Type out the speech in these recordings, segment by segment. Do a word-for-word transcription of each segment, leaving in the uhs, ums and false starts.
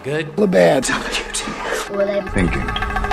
good? The bad. What I'm Thinking.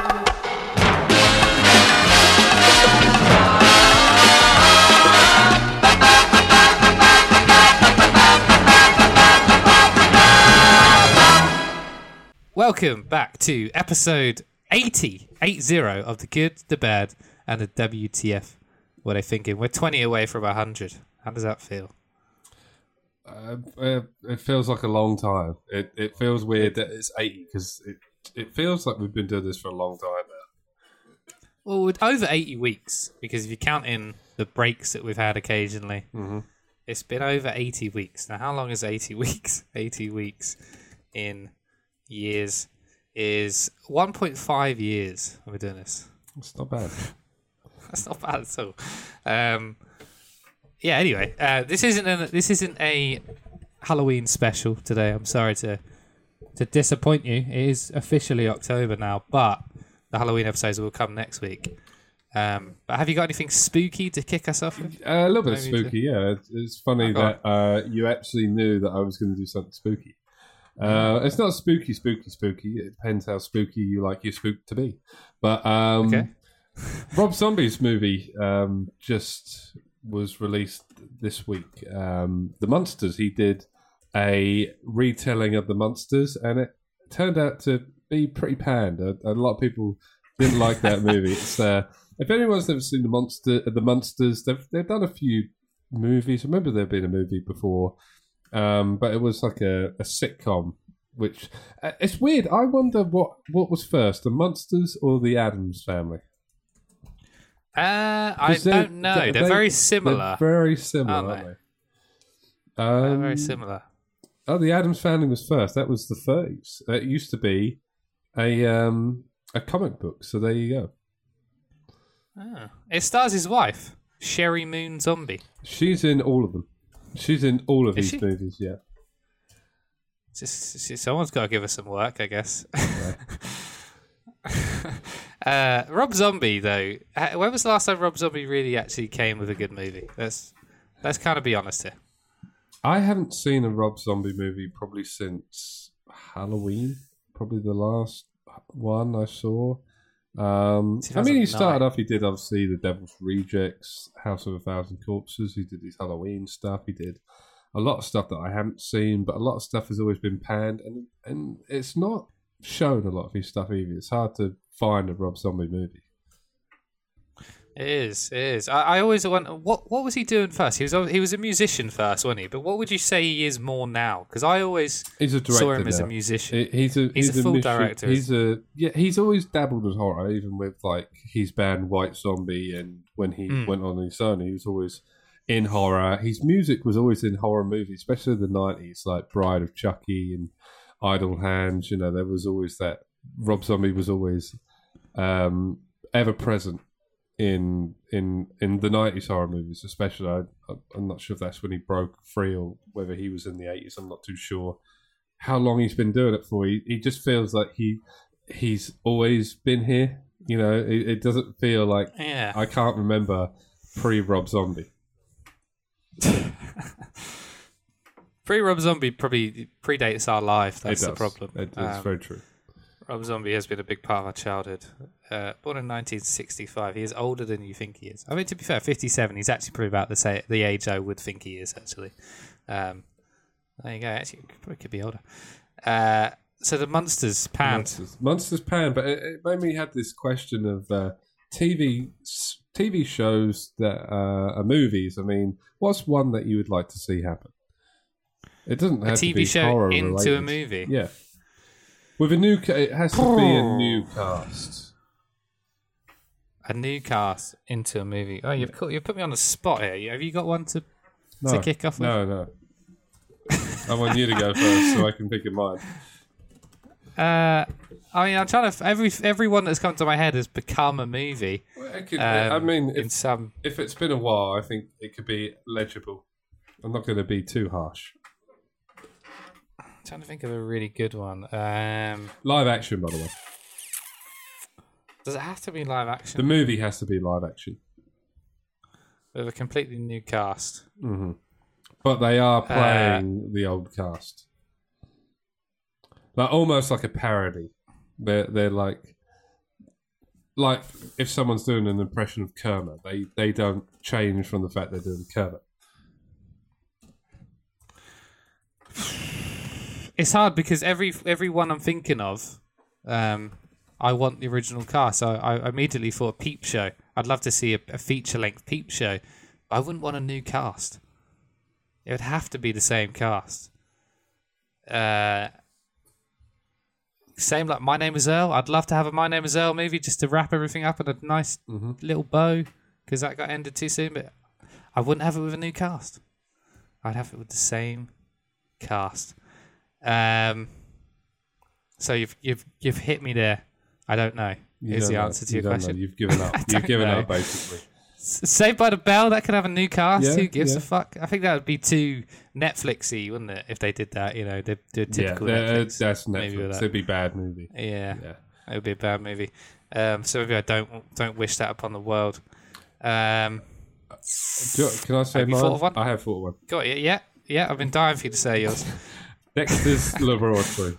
Welcome back to episode eighty, eight zero of The Good, The Bad, and the W T F. What are they thinking? We're twenty away from one hundred. How does that feel? Uh, uh, it feels like a long time. It it feels weird that it's eighty because it it feels like we've been doing this for a long time now. Well, with over eighty weeks, because if you count in the breaks that we've had occasionally, Mm-hmm. it's been over eighty weeks. Now, how long is eighty weeks? eighty weeks in years is one point five years we're doing this. It's not bad. That's not bad at all. Um, yeah. Anyway, uh, this isn't a, this isn't a Halloween special today. I'm sorry to to disappoint you. It is officially October now, but the Halloween episodes will come next week. Um, but have you got anything spooky to kick us off with? Uh, a little bit Maybe spooky, yeah. It's, it's funny Oh, go that uh, you actually knew that I was going to do something spooky. Uh, it's not spooky, spooky, spooky. It depends how spooky you like your spook to be. But um, Okay. Rob Zombie's movie um, just was released this week. Um, the Munsters. He did a retelling of the Munsters, and it turned out to be pretty panned. A, a lot of people didn't like that movie. It's uh, if anyone's never seen the Monster, the Munsters, they've they've done a few movies. I remember there been a movie before. Um, but it was like a, a sitcom, which uh, it's weird. I wonder what, what was first, the Munsters or the Addams Family? Uh, I 'Cause they're- don't know. they- They're, they- very similar. They're very similar, aren't aren't they? they? They're Um, very similar. Oh, the Addams Family was first. That was the thirties. It used to be a um, a comic book. So there you go. Ah. It stars his wife, Sherry Moon Zombie. She's in all of them. She's in all of Is these she? movies. Yeah. Just, just- someone's got to give us some work, I guess. uh, Rob Zombie, though. uh, When was the last time Rob Zombie really actually came with a good movie? Let's let's kind of be honest here. I haven't seen a Rob Zombie movie probably since Halloween. Probably the last one I saw. Um, I mean, he started off. He did obviously The Devil's Rejects, House of a Thousand Corpses. He did his Halloween stuff. He did a lot of stuff that I haven't seen, but a lot of stuff has always been panned, and and it's not shown a lot of his stuff either. It's hard to find a Rob Zombie movie. It is, it is. I, I always wonder what what was he doing first. He was al- he was a musician first, wasn't he? But what would you say he is more now? Because I always He's a director saw him as a now. musician. He- He's a He's a full mission- director. He's a yeah. He's always dabbled in horror, even with like his band White Zombie, and when he Mm. went on his own, he was always in horror. His music was always in horror movies, especially the nineties, like Bride of Chucky and Idle Hands. You know, there was always that. Rob Zombie was always um, ever present in in in the nineties horror movies, especially. I, I'm not sure if that's when he broke free or whether he was in the eighties. I'm not too sure how long he's been doing it for. He, he just feels like he he's always been here. You know, it, it doesn't feel like Yeah. I can't remember pre Rob Zombie. Pre Rob Zombie probably predates our life. That's it the does. problem. It, it's Um, very true. Rob Zombie has been a big part of our childhood. Uh, born in nineteen sixty-five, he is older than you think he is. I mean, to be fair, fifty-seven. He's actually probably about the sa- the age I would think he is. Actually, um, there you go. Actually, probably could be older. Uh, so the Munsters panned. Monsters, Monsters Pan, but it, it made me have this question of uh, T V s- T V shows that uh, are movies. I mean, what's one that you would like to see happen? It doesn't have A T V to be show horror into related. a movie. Yeah, with a new, ca- it has to be a new cast. A new cast into a movie. Oh, you've caught, you've put me on the spot here. Have you got one to No, to kick off with? no, no. I want you to go first so I can pick a mine. Uh, I mean, I'm trying to. Every everyone that's come to my head has become a movie. Well, it could, Um, I mean, in if, some. if it's been a while, I think it could be legible. I'm not going to be too harsh. I'm trying to think of a really good one. Um, Live action, by the way. does it have to be live The action movie has to be live action. with a completely new cast? hmm But they are playing the old cast. like almost like a parody. They're they're like like if someone's doing an impression of Kermit, they they don't change from the fact they're doing Kermit. It's hard because every every one I'm thinking of, um, I want the original cast. So I, I immediately thought Peep Show. I'd love to see a, a feature length Peep Show. But I wouldn't want a new cast. It would have to be the same cast. Uh, same like My Name Is Earl. I'd love to have a My Name Is Earl movie just to wrap everything up in a nice Mm-hmm. little bow because that got ended too soon. But I wouldn't have it with a new cast. I'd have it with the same cast. Um, so you've you've you've hit me there. I don't know. You is don't the know. answer to You your don't question? know. You've given up. I You've don't given know. up, basically. S- Saved by the Bell, that could have a new cast. Yeah, Who gives yeah. a fuck? I think that would be too Netflixy, wouldn't it? If they did that, you know, they'd do a Yeah, typical that- Netflix. that's maybe with Netflix. that. It'd be a bad movie. Yeah, Yeah. it would be a bad movie. Um, so maybe I don't don't wish that upon the world. Um, Do you- Can I say Have you mine? thought of one? I have thought of one. got it? Yeah, yeah. I've been dying for you to say yours. Dexter's Laboratory.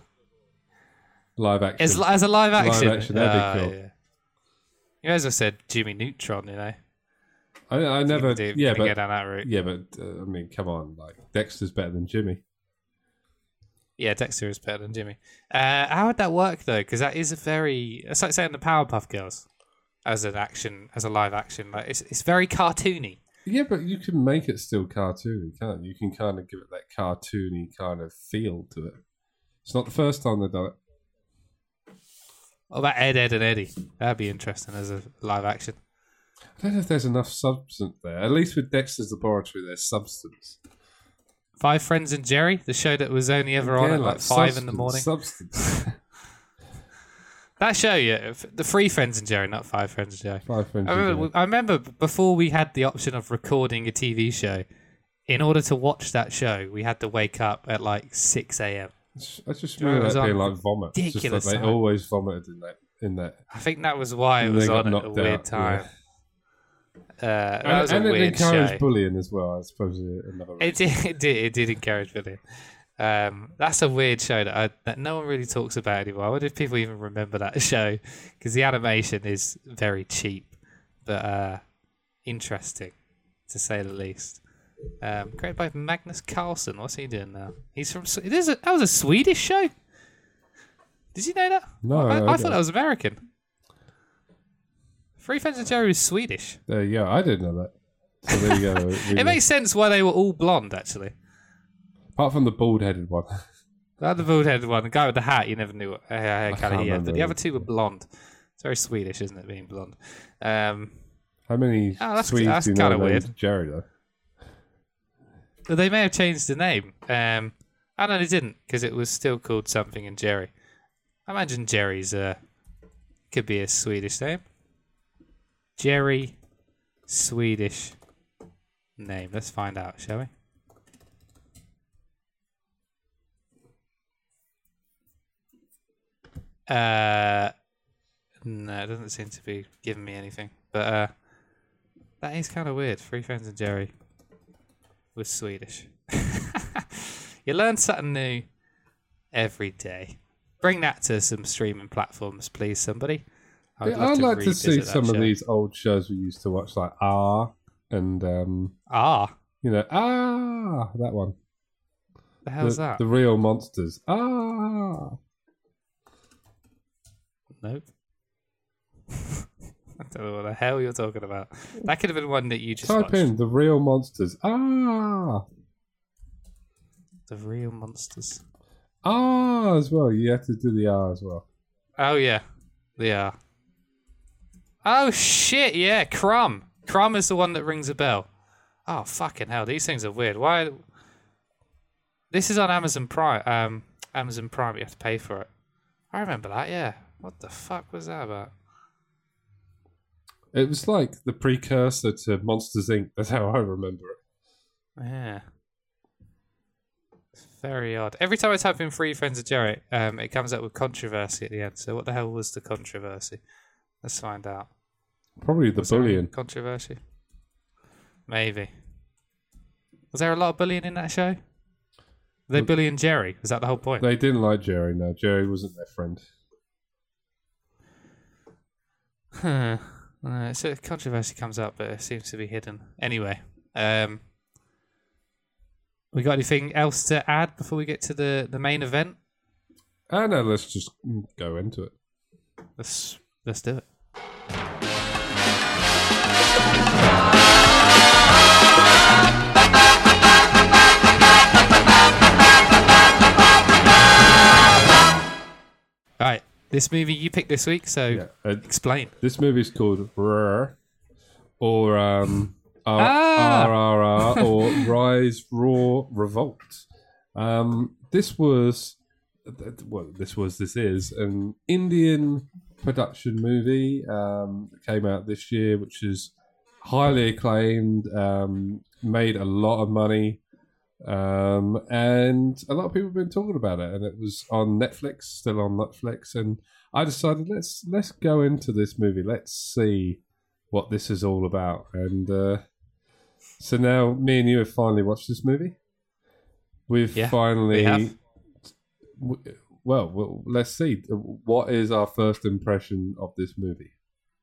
Live action. As as a live action, action, that'd be Oh, cool. yeah. You guys have said Jimmy Neutron, you know. I, I never. Do, Yeah, go but down that route. yeah, but uh, I mean, come on, like Dexter's better than Jimmy. Yeah, Dexter is better than Jimmy. Uh, how would that work though? Because that is a very. It's like saying the Powerpuff Girls as an action, as a live action. Like it's it's very cartoony. Yeah, but you can make it still cartoony, can't you? You can kind of give it that cartoony kind of feel to it. It's not the first time they've done it. What about Ed, Ed, and Eddie? That'd be interesting as a live action. I don't know if there's enough substance there. At least with Dexter's Laboratory, there's substance. Five Friends and Jerry, the show that was only ever on Yeah, at like five in the morning. Substance. That show, yeah, f- the Three Friends and Jerry, not Five Friends and Jerry. Five friends. I remember, I remember before we had the option of recording a T V show. In order to watch that show, we had to wake up at like six a.m. I just it remember was that being on like vomit. It's just ridiculous like they time. always vomited in that. In that. I think that was why it And was they got on at a knocked weird out, time. Uh, that And, was and a it weird encouraged show. bullying as well. I suppose uh, another. It did, it did. It did encourage bullying. Um, that's a weird show that I, that no one really talks about anymore. I wonder if people even remember that show because the animation is very cheap, but uh, interesting to say the least. Um, created by Magnus Carlsen. What's he doing now? He's from. It is a, that was a Swedish show. Did you know that? No, I, I I thought don't. that was American. Three Friends and Jerry is Swedish. There you go. I didn't know that. So there you go. We- It makes sense why they were all blonde, actually. Apart from the bald-headed one. That the bald-headed one, the guy with the hat, you never knew what uh, hair colour can't he had. But the remember. other two were blonde. It's very Swedish, isn't it, being blonde? Um, How many Oh, that's- Swedes that's do you know kinda named weird. Jerry though? but they may have changed the name. Um, I know they didn't, because it was still called something in Jerry. I imagine Jerry's uh, could be a Swedish name. Jerry, Swedish name. Let's find out, shall we? Uh, no, it doesn't seem to be giving me anything. But uh, that is kind of weird. Three Friends and Jerry was Swedish. You learn something new every day. Bring that to some streaming platforms, please, somebody. I would Yeah, love I'd to like to revisit see that some of show. these old shows we used to watch, like R and um, Ah, you know, Ah, that one. the hell's the, that? The real monsters. Ah. Nope. I don't know what the hell you're talking about. That could have been one that you just Type watched. in the real monsters. Ah. The Real Monsters. Ah, as well. You have to do the R as well. Oh, yeah. They are. Oh, shit, yeah. Crumb. Crumb is the one that rings a bell. Oh, fucking hell. These things are weird. Why? This is on Amazon Prime. Um, Amazon Prime, you have to pay for it. I remember that, yeah. What the fuck was that about? It was like the precursor to Monsters Incorporated. That's how I remember it. Yeah. It's very odd. Every time I type in Three Friends of Jerry, um, it comes up with controversy at the end. So what the hell was the controversy? Let's find out. Probably the Was there any bullying. controversy? Maybe. Was there a lot of bullying in that show? They Billy and Jerry. Was that the whole point? They didn't like Jerry. No, Jerry wasn't their friend. Huh. Uh, so controversy comes up, but it seems to be hidden. Anyway, um, we got anything else to add before we get to the, the main event? Ah, no, let's just go into it. Let's let's do it. All right, this movie you picked this week, so Yeah, uh, explain. This movie is called R, or um, R, Ah! R R R, or Rise, Roar, Revolt. Um, this was, well, this was, this is an Indian production movie um, that came out this year, which is highly acclaimed, um, made a lot of money. Um, and a lot of people have been talking about it, and it was on Netflix, still on Netflix. And I decided let's let's go into this movie. Let's see what this is all about. And uh, so now, me and you have finally watched this movie. We've Yeah, finally, we have. w- well, well, let's see. What is our first impression of this movie?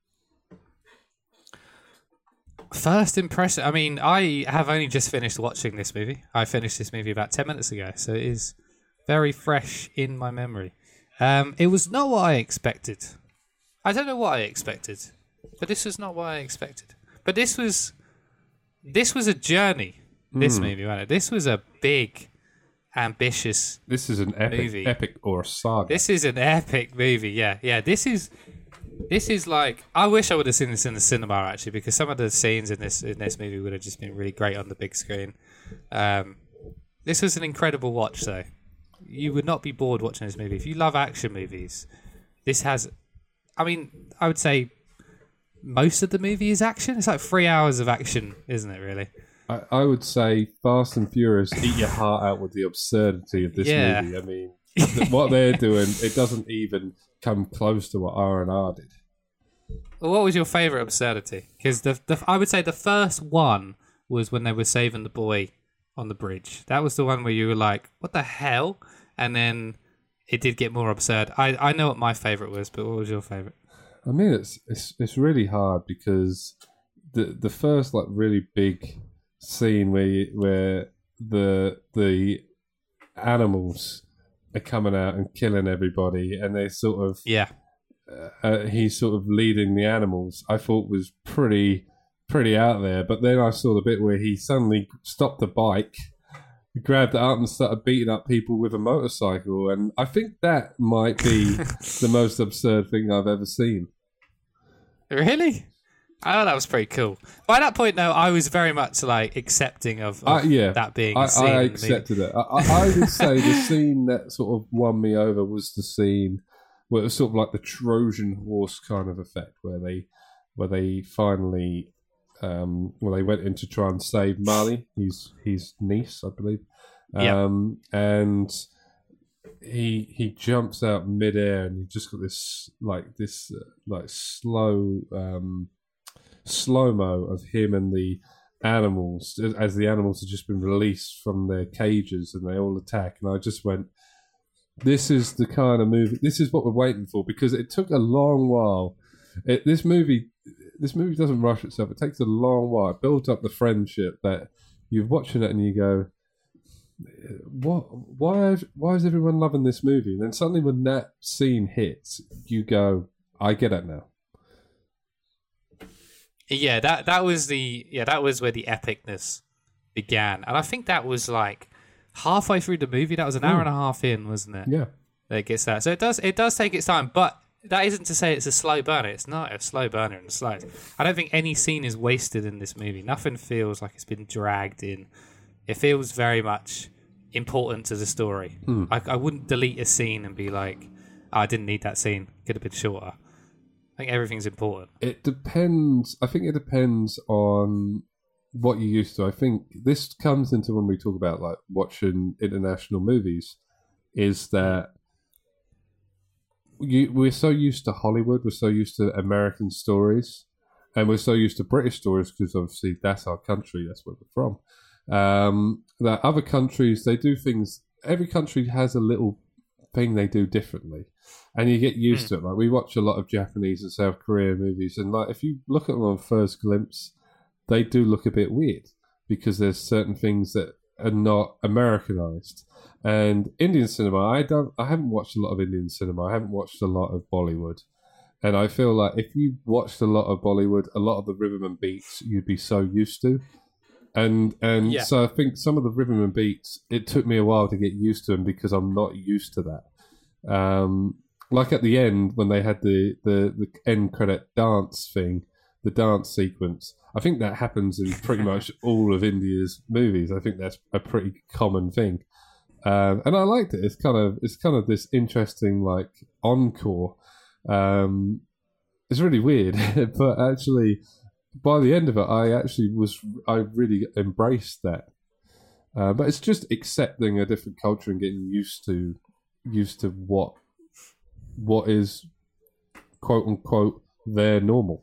First impression. I mean, I have only just finished watching this movie. I finished this movie about ten minutes ago, so it is very fresh in my memory. Um, it was not what I expected. I don't know what I expected, but this was not what I expected. But this was, this was a journey. This Mm. movie, wasn't it? This was a big, ambitious. This is an epic, Movie. epic or a saga. This is an epic movie. Yeah, yeah. This is. This is like, I wish I would have seen this in the cinema actually, because some of the scenes in this in this movie would have just been really great on the big screen. Um, this was an incredible watch, though. You would not be bored watching this movie if you love action movies. This has, I mean, I would say most of the movie is action. It's like three hours of action, isn't it? Really? I, I would say Fast and Furious eat your heart out with the absurdity of this Yeah. movie. I mean, th- what they're doing, it doesn't even come close to what R and R did. Well, what was your favourite absurdity? Because the, the I would say the first one was when they were saving the boy on the bridge. That was the one where you were like, "What the hell?" And then it did get more absurd. I, I know what my favourite was, but what was your favourite? I mean, it's it's it's really hard because the the first like really big scene where you, where the the animals are coming out and killing everybody, and they sort of Yeah. uh, he's sort of leading the animals, I thought was pretty pretty out there. But then I saw the bit where he suddenly stopped the bike, grabbed it up and started beating up people with a motorcycle, and I think that might be the most absurd thing I've ever seen. Really? I thought that was pretty cool. By that point, though, I was very much like accepting of, of Uh, yeah, that being I, a scene. I in the movie. accepted it. I, I, I would say the scene that sort of won me over was the scene where it was sort of like the Trojan horse kind of effect, where they where they finally um, well they went in to try and save Marley, his his niece, I believe, Yeah. um, and he he jumps out midair and you just got this like this uh, like slow um, slow mo of him and the animals as the animals have just been released from their cages and they all attack, and I just went, this is the kind of movie, this is what we're waiting for, because it took a long while. It, this movie this movie doesn't rush itself. It takes a long while. It builds up the friendship that you're watching it and you go, what why why is everyone loving this movie? And then suddenly when that scene hits, you go, I get it now. Yeah, that that was the yeah that was where the epicness began, and I think that was like halfway through the movie. That was an hour Mm. and a half in, wasn't it? Yeah. That it gets that. So it does it does take its time, but that isn't to say it's a slow burner. It's not a slow burner in the slightest. I don't think any scene is wasted in this movie. Nothing feels like it's been dragged in. It feels very much important to the story. Mm. I, I wouldn't delete a scene and be like, oh, I didn't need that scene. Could have been shorter. I think everything's important. It depends. I think it depends on what you're used to. I think this comes into when we talk about like watching international movies, is that you, we're so used to Hollywood, we're so used to American stories, and we're so used to British stories because obviously that's our country, that's where we're from. Um, that other countries, they do things every country has a little thing they do differently, and you get used mm. to it. Like we watch a lot of Japanese and South Korean movies, and like if you look at them on first glimpse, they do look a bit weird because there's certain things that are not Americanized. And Indian cinema, I don't, I haven't watched a lot of Indian cinema. I haven't watched a lot of Bollywood, and I feel like if you watched a lot of Bollywood, a lot of the rhythm and beats you'd be so used to. And and yeah. so I think some of the rhythm and beats, it took me a while to get used to them because I'm not used to that. Um, like at the end when they had the, the, the end credit dance thing, the dance sequence, I think that happens in pretty much all of India's movies. I think that's a pretty common thing, um, and I liked it. It's kind of it's kind of this interesting like encore. Um, it's really weird, but actually. By the end of it, I actually was, I really embraced that. Uh, but it's just accepting a different culture and getting used to, used to what, what is, quote unquote, their normal.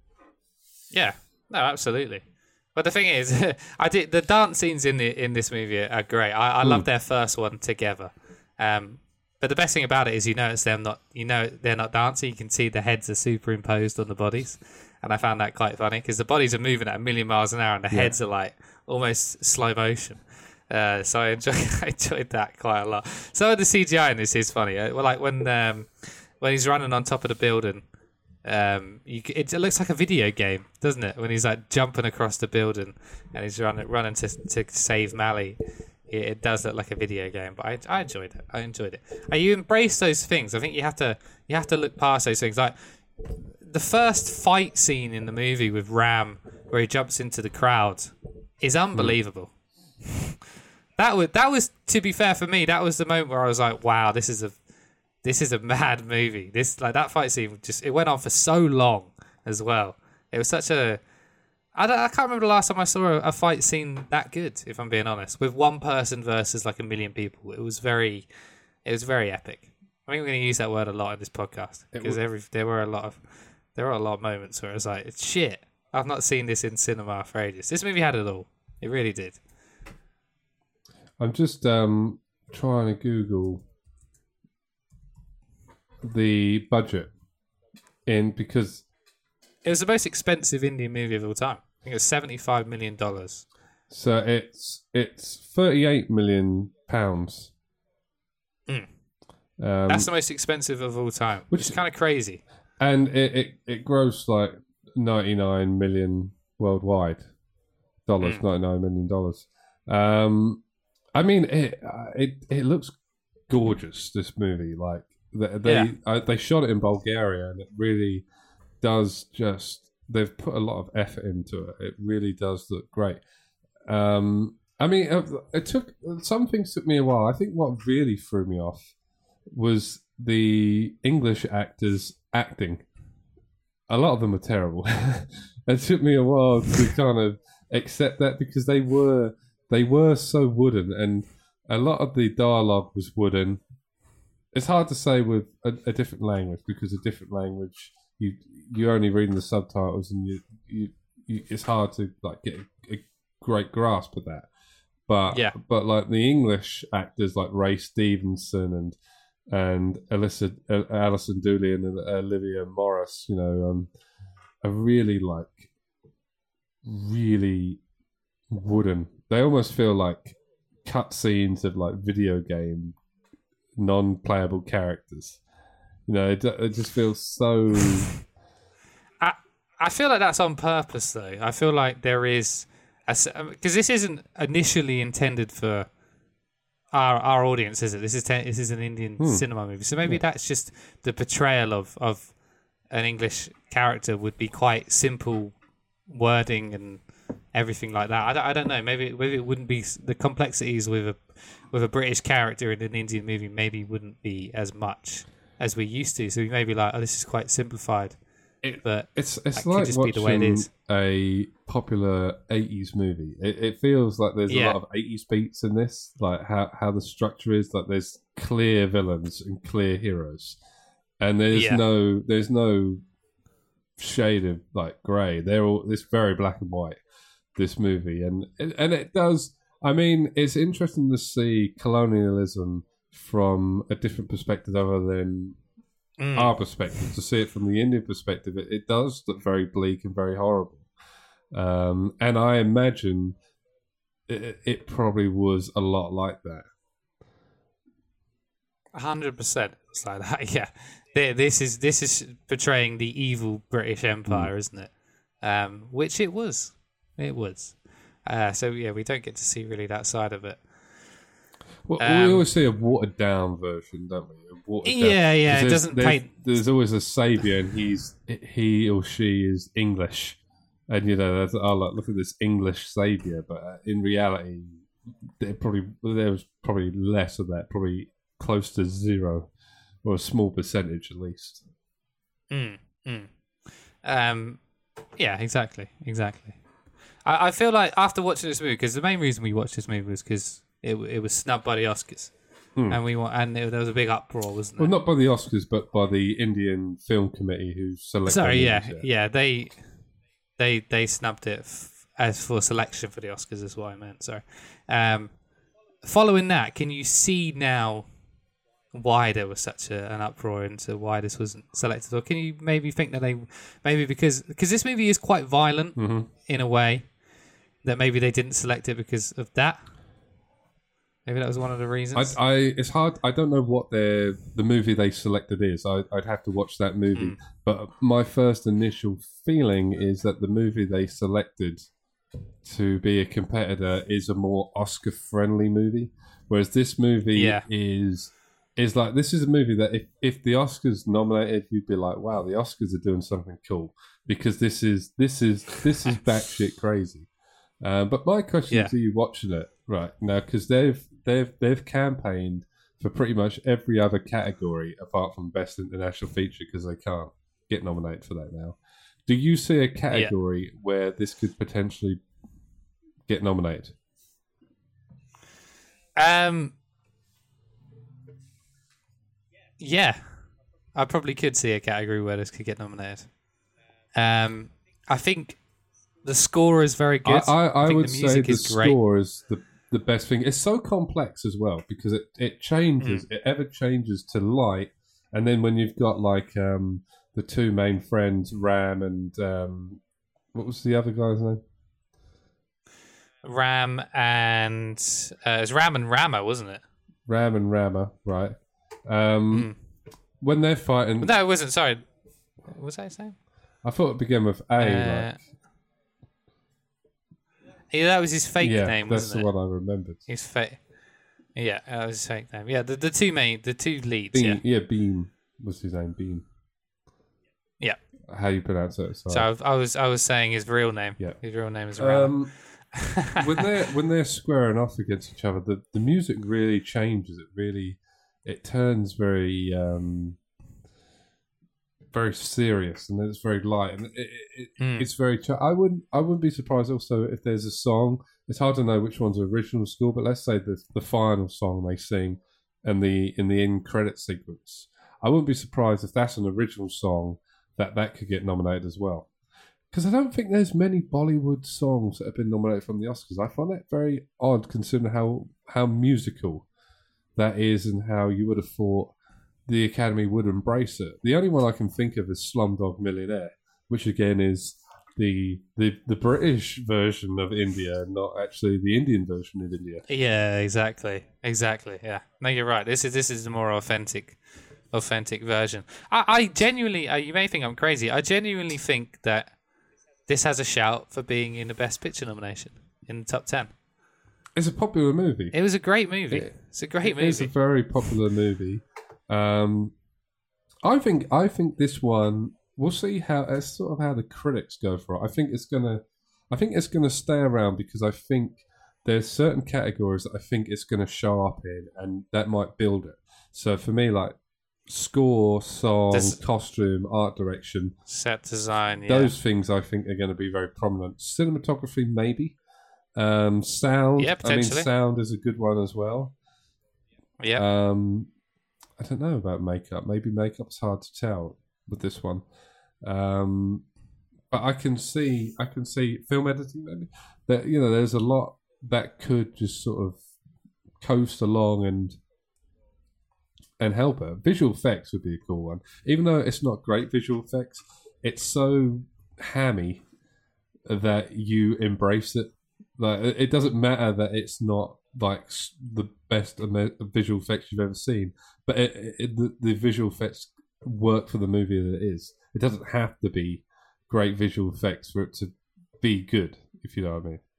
Yeah, no, absolutely. But the thing is, I did the dance scenes in the in this movie are great. I, I mm. love their first one together. Um, but the best thing about it is you know it's them not, you know they're not dancing. You can see the heads are superimposed on the bodies. And I found that quite funny because the bodies are moving at a million miles an hour and the yeah. heads are like almost slow motion. Uh, so I enjoyed, I enjoyed that quite a lot. Some of the C G I in this is funny. Uh, well, like when um, when he's running on top of the building, um, you, it, it looks like a video game, doesn't it? When he's like jumping across the building and he's running running to to save Mally. It, it does look like a video game, but I, I enjoyed it. I enjoyed it. And you embrace those things. I think you have to you have to look past those things. Like the first fight scene in the movie with Ram, where he jumps into the crowd, is unbelievable. Mm. that was that was to be fair for me. That was the moment where I was like, "Wow, this is a this is a mad movie." This like that fight scene just it went on for so long as well. It was such a I don't, I can't remember the last time I saw a, a fight scene that good. If I'm being honest, with one person versus like a million people, it was very it was very epic. I think we're going to use that word a lot in this podcast because every there were a lot of there were a lot of moments where I was like, "It's shit. I've not seen this in cinema for ages." This movie had it all. It really did. I'm just um, trying to Google the budget in because it was the most expensive Indian movie of all time. I think it was seventy-five million dollars. So it's it's thirty-eight million pounds. Mm. Um, That's the most expensive of all time, which is kind of crazy. And it, it, it grossed like ninety-nine million worldwide dollars, mm. ninety-nine million dollars. Um, I mean, it it it looks gorgeous. This movie, like they they, yeah. uh, they shot it in Bulgaria, and it really does just. They've put a lot of effort into it. It really does look great. Um, I mean, it took some things took me a while. I think what really threw me off was the English actors acting. A lot of them are terrible. It took me a while to kind of accept that because they were they were so wooden, and a lot of the dialogue was wooden. It's hard to say with a, a different language because a different language you you're only reading the subtitles and you, you, you it's hard to like get a, a great grasp of that. But yeah. but like the English actors like Ray Stevenson and and Alyssa, uh, Alison Dooley and Olivia Morris, you know, um, are really like really wooden. They almost feel like cutscenes of like video game non-playable characters. You know, it, it just feels so. I I feel like that's on purpose, though. I feel like there is because this isn't initially intended for our our audience, is it? This is te- this is an Indian hmm. cinema movie, so maybe yeah. that's just the portrayal of of an English character would be quite simple wording and everything like that. I don't, I don't know. Maybe maybe it wouldn't be the complexities with a with a British character in an Indian movie. Maybe wouldn't be as much as we used to. So we may be like, oh, this is quite simplified. It, but it's it's like just watching be the way it is. A popular eighties movie. It, it feels like there's yeah. a lot of eighties beats in this, like how, how the structure is. Like there's clear villains and clear heroes, and there's yeah. no there's no shade of like grey. They're all it's very black and white. This movie, and and it does. I mean, it's interesting to see colonialism from a different perspective other than Mm. our perspective. To see it from the Indian perspective, it, it does look very bleak and very horrible. Um, and I imagine it, it probably was a lot like that. A hundred percent, it's like that. Yeah, Th- this is this is portraying the evil British Empire, Mm. isn't it? Um, which it was, it was. Uh, so yeah, we don't get to see really that side of it. Well, Um, we always see a watered down version, don't we? A watered down- Yeah, yeah, 'cause it there's- doesn't there's, paint. There's always a savior, and he's he or she is English, and you know, that's, oh look, look at this English savior. But uh, in reality, there probably there was probably less of that, probably close to zero, or a small percentage at least. Mm, mm. Um, yeah, exactly, exactly. I, I feel like after watching this movie, because the main reason we watched this movie was because it it was snubbed by the Oscars, Hmm. and we want and it, there was a big uproar, wasn't there? Well, not by the Oscars, but by the Indian Film Committee who selected. Sorry, yeah, movies, yeah, they they they snubbed it f- as for selection for the Oscars. Is what I meant. Sorry. Um, following that, can you see now why there was such a, an uproar into why this wasn't selected, or can you maybe think that they maybe because because this movie is quite violent Mhm. in a way that maybe they didn't select it because of that? Maybe that was one of the reasons. I, I, it's hard. I don't know what their the movie they selected is. I, I'd have to watch that movie. Mm. But my first initial feeling is that the movie they selected to be a competitor is a more Oscar-friendly movie, whereas this movie Yeah. is is like this is a movie that if if the Oscars nominated, you'd be like, wow, the Oscars are doing something cool because this is this is this is batshit crazy. Uh, but my question Yeah. to you watching it right now, because they've they've they've campaigned for pretty much every other category apart from Best International Feature because they can't get nominated for that now. Do you see a category where this could potentially get nominated? Um. Yeah, I probably could see a category where this could get nominated. Um, I think the score is very good. I, I, I think would the say music the is great. score is the the best thing. It's so complex as well because it, it changes. Mm. It ever changes to light, and then when you've got like um, the two main friends, Ram and um, what was the other guy's name? Ram and uh, it was Ram and Rama, wasn't it? Ram and Rama, right? Um, When they're fighting, No, it wasn't. Sorry, what was I saying? I thought it began with A. Uh, like, Yeah, that was his fake yeah, name, that's wasn't the it? one I remembered. His fake. Yeah, that was his fake name. Yeah, the, the two main, the two leads. Beam, Yeah, yeah, Beam was his name. Beam. yeah. How you pronounce it? Sorry. So I, I was, I was saying his real name. Yeah. His real name is Ram. Um, when they're when they're squaring off against each other, the, the music really changes. It really it turns very um, very serious, and then it's very light, and it, it, it, Mm. it's very. Ch- I wouldn't I wouldn't be surprised also if there's a song. It's hard to know which one's original score, but let's say the the final song they sing and the in the end credit sequence. I wouldn't be surprised if that's an original song that that could get nominated as well. Because I don't think there's many Bollywood songs that have been nominated from the Oscars. I find that very odd considering how, how musical that is and how you would have thought the Academy would embrace it. The only one I can think of is Slumdog Millionaire, which again is the, the the British version of India, not actually the Indian version of India. Yeah, exactly, exactly. Yeah, no, you're right. This is this is the more authentic, authentic version. I, I genuinely, uh, you may think I'm crazy. I genuinely think that this has a shout for being in the Best Picture nomination in the top ten. It's a popular movie. It was a great movie. It- it's a great It's a movie. very popular movie. Um, I think I think this one. We'll see how it's sort of how the critics go for it. I think it's gonna. I think it's gonna stay around because I think there's certain categories that I think it's gonna show up in, and that might build it. So for me, like score, song, Does- costume, art direction, Set design. Yeah. those things I think are going to be very prominent. Cinematography, maybe. Um, sound. Yeah, I mean, potentially. sound is a good one as well. yeah. Um, I don't know about makeup. Maybe makeup's hard to tell with this one. Um, but I can see, I can see film editing. Maybe that you know, there's a lot, that could just sort of coast along and and help it. Visual effects would be a cool one, even though it's not great visual effects. It's so hammy that you embrace it. Like, it doesn't matter that it's not like the best visual effects you've ever seen, but it, it, the, the visual effects work for the movie that it is. It doesn't have to be great visual effects for it to be good, if you know what I mean.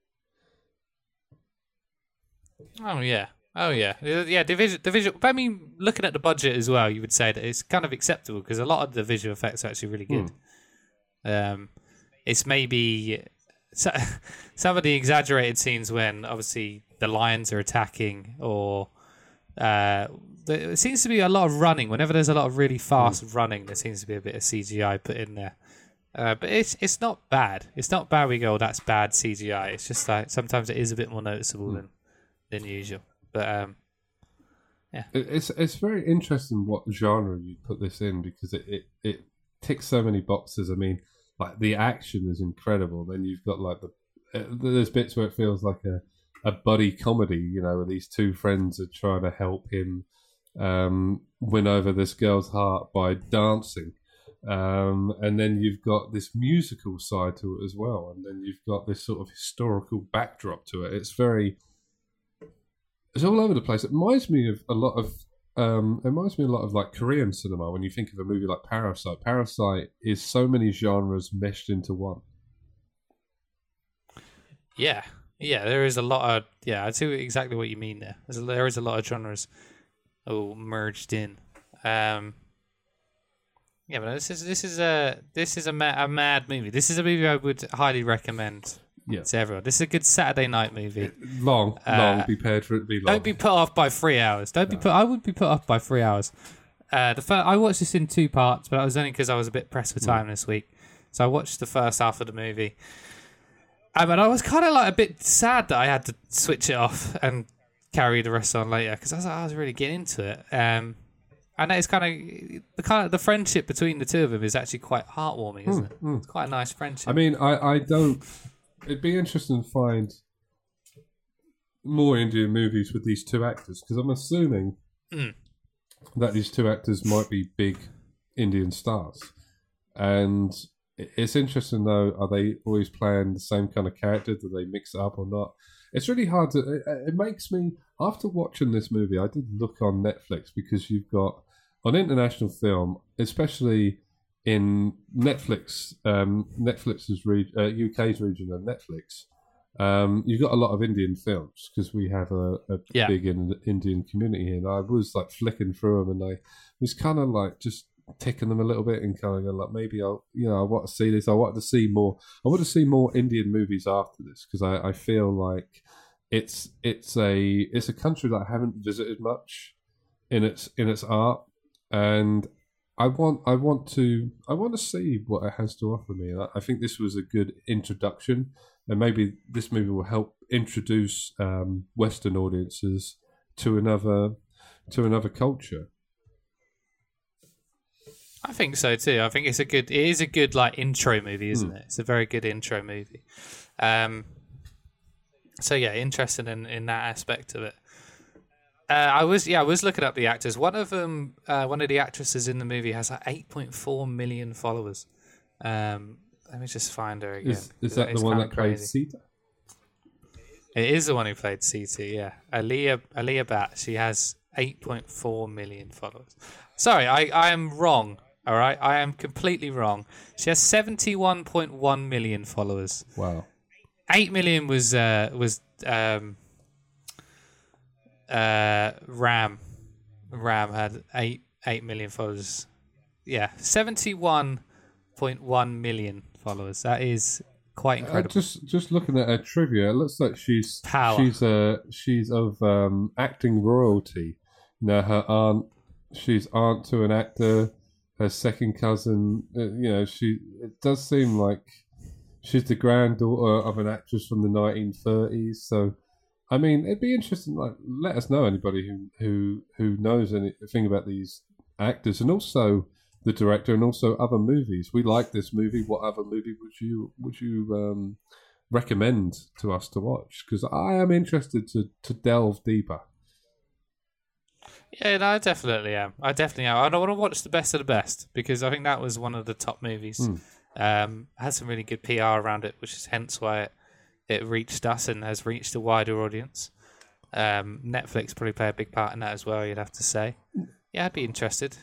Oh yeah, oh yeah, yeah. The visual, the visual. I mean, looking at the budget as well, you would say that it's kind of acceptable because a lot of the visual effects are actually really good. Mm. Um, it's maybe some of the exaggerated scenes when obviously the lions are attacking, or uh, there seems to be a lot of running. Whenever there's a lot of really fast mm. running, there seems to be a bit of C G I put in there. Uh, but it's it's not bad. It's not bad. We go, oh, that's bad C G I. It's just like sometimes it is a bit more noticeable mm. than. than usual, but um, yeah, it's it's very interesting what genre you put this in because it, it, it ticks so many boxes. I mean, like the action is incredible. Then you've got like the there's bits where it feels like a, a buddy comedy, you know, where these two friends are trying to help him um, win over this girl's heart by dancing. Um, and then you've got this musical side to it as well, and then you've got this sort of historical backdrop to it. It's very It's all over the place. It reminds me of a lot of um, it reminds me a lot of like Korean cinema when you think of a movie like Parasite. Parasite is so many genres meshed into one. Yeah, yeah. There is a lot of yeah. I see exactly what you mean there. There's a, there is a lot of genres all merged in. Um, yeah, but this is this is a this is a, ma- a mad movie. This is a movie I would highly recommend. Yeah. To everyone. This is a good Saturday night movie. Long, long. Uh, be prepared for it to be long. Don't be put off by three hours. Don't no. be put. I would be put off by three hours. Uh, the first, I watched this in two parts, but that was only because I was a bit pressed for time mm. this week. So I watched the first half of the movie, um, and I was kind of like a bit sad that I had to switch it off and carry the rest on later because I was, I was really getting into it. Um, and it's kind of the kind of the friendship between the two of them is actually quite heartwarming, isn't mm, it? Mm. It's quite a nice friendship. I mean, I, I don't. It'd be interesting to find more Indian movies with these two actors because I'm assuming mm. that these two actors might be big Indian stars. And it's interesting though, are they always playing the same kind of character? Do they mix it up or not? It's really hard to. It, it makes me, after watching this movie, I did look on Netflix because you've got on international film, especially. In Netflix, um, Netflix's re- uh, U K's region of Netflix, um, you've got a lot of Indian films because we have a, a yeah. big in, Indian community here. And I was like flicking through them, and I was kind of like just ticking them a little bit and kind of going like maybe I'll, you know, I want to see this. I want to see more. I want to see more Indian movies after this because I, I feel like it's it's a it's a country that I haven't visited much in its in its art and. I want, I want to, I want to see what it has to offer me. I think this was a good introduction, and maybe this movie will help introduce um, Western audiences to another, to another culture. I think so too. I think it's a good, it is a good like intro movie, isn't mm. it? It's a very good intro movie. Um, so yeah, interested in, in that aspect of it. Uh, I was yeah I was looking up the actors. One of them, uh, one of the actresses in the movie has like eight point four million followers. Um, let me just find her again. Is, is that, that the one that played Sita? It is the one who played Sita. Yeah, Alia Alia Bhatt. She has eight point four million followers. Sorry, I, I am wrong. All right, I am completely wrong. She has seventy-one point one million followers. Wow. Eight million was uh, was. Um, Uh, Ram, Ram had eight eight million followers. Yeah, seventy one point one million followers. That is quite incredible. Uh, just just looking at her trivia, it looks like she's Power. she's uh she's of um, acting royalty. Now her aunt, she's aunt to an actor. Her second cousin, uh, you know, she. It does seem like she's the granddaughter of an actress from the nineteen thirties. So. I mean, it'd be interesting. Like, let us know anybody who who who knows anything about these actors, and also the director, and also other movies. We like this movie. What other movie would you would you um, recommend to us to watch, because I am interested to to delve deeper. Yeah, no, I definitely am. I definitely am. I don't want to watch the best of the best because I think that was one of the top movies. Mm. Um, had some really good P R around it, which is hence why it, it reached us and has reached a wider audience. Um, Netflix probably play a big part in that as well, you'd have to say. Yeah, I'd be interested.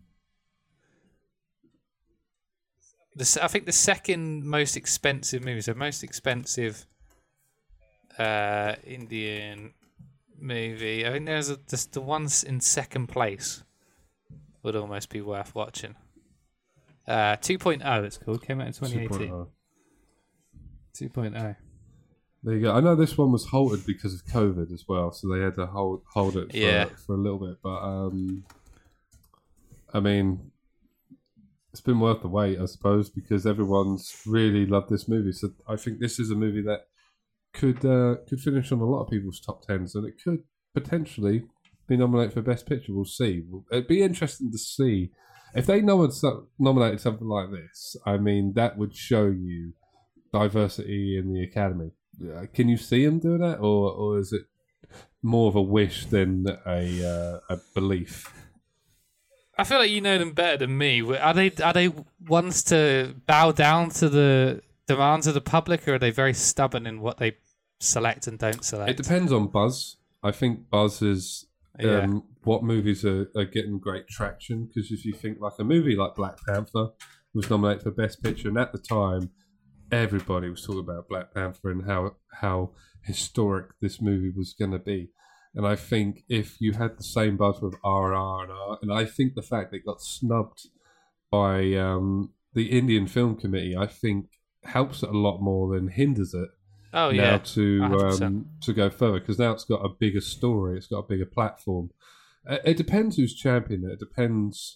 The, I think the second most expensive movie, so most expensive uh, Indian movie, I think there's a, just the ones in second place would almost be worth watching. Uh, two point oh it's called, came out in twenty eighteen. two point oh There you go. I know this one was halted because of COVID as well, so they had to hold hold it for, yeah. for a little bit. But um, I mean, it's been worth the wait, I suppose, because everyone's really loved this movie. So I think this is a movie that could uh, could finish on a lot of people's top tens, and it could potentially be nominated for Best Picture. We'll see. It'd be interesting to see if they know it's nominated something like this. I mean, that would show you diversity in the Academy. Uh, can you see them doing that, or or is it more of a wish than a uh, a belief? I feel like you know them better than me. Are they are they ones to bow down to the demands of the public, or are they very stubborn in what they select and don't select? It depends on buzz. I think buzz is um, Yeah. what movies are, are getting great traction. Because if you think like a movie like Black Panther was nominated for Best Picture, and at the time everybody was talking about Black Panther and how how historic this movie was going to be. And I think if you had the same buzz with R R and R, and I think the fact that it got snubbed by um, the Indian Film Committee, I think helps it a lot more than hinders it. Oh now yeah, to one hundred percent. um, to go further, because now it's got a bigger story, it's got a bigger platform. Uh, It depends who's championing it. It depends.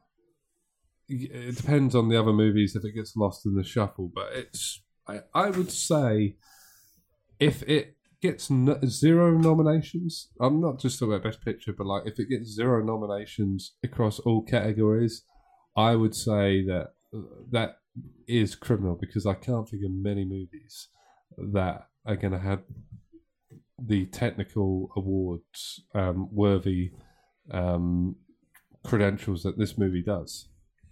It depends on the other movies if it gets lost in the shuffle. But it's I, I would say if it gets n- zero nominations, I'm not just talking about Best Picture, but like if it gets zero nominations across all categories, I would say that that is criminal, because I can't think of many movies that are going to have the technical awards um, worthy um, credentials that this movie does.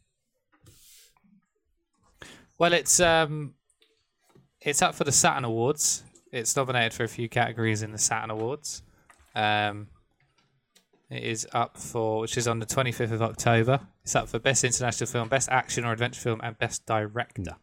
Well, it's um, it's up for the Saturn Awards. It's nominated for a few categories in the Saturn Awards. Um, it is up for, which is on the twenty-fifth of October. It's up for Best International Film, Best Action or Adventure Film, and Best Director.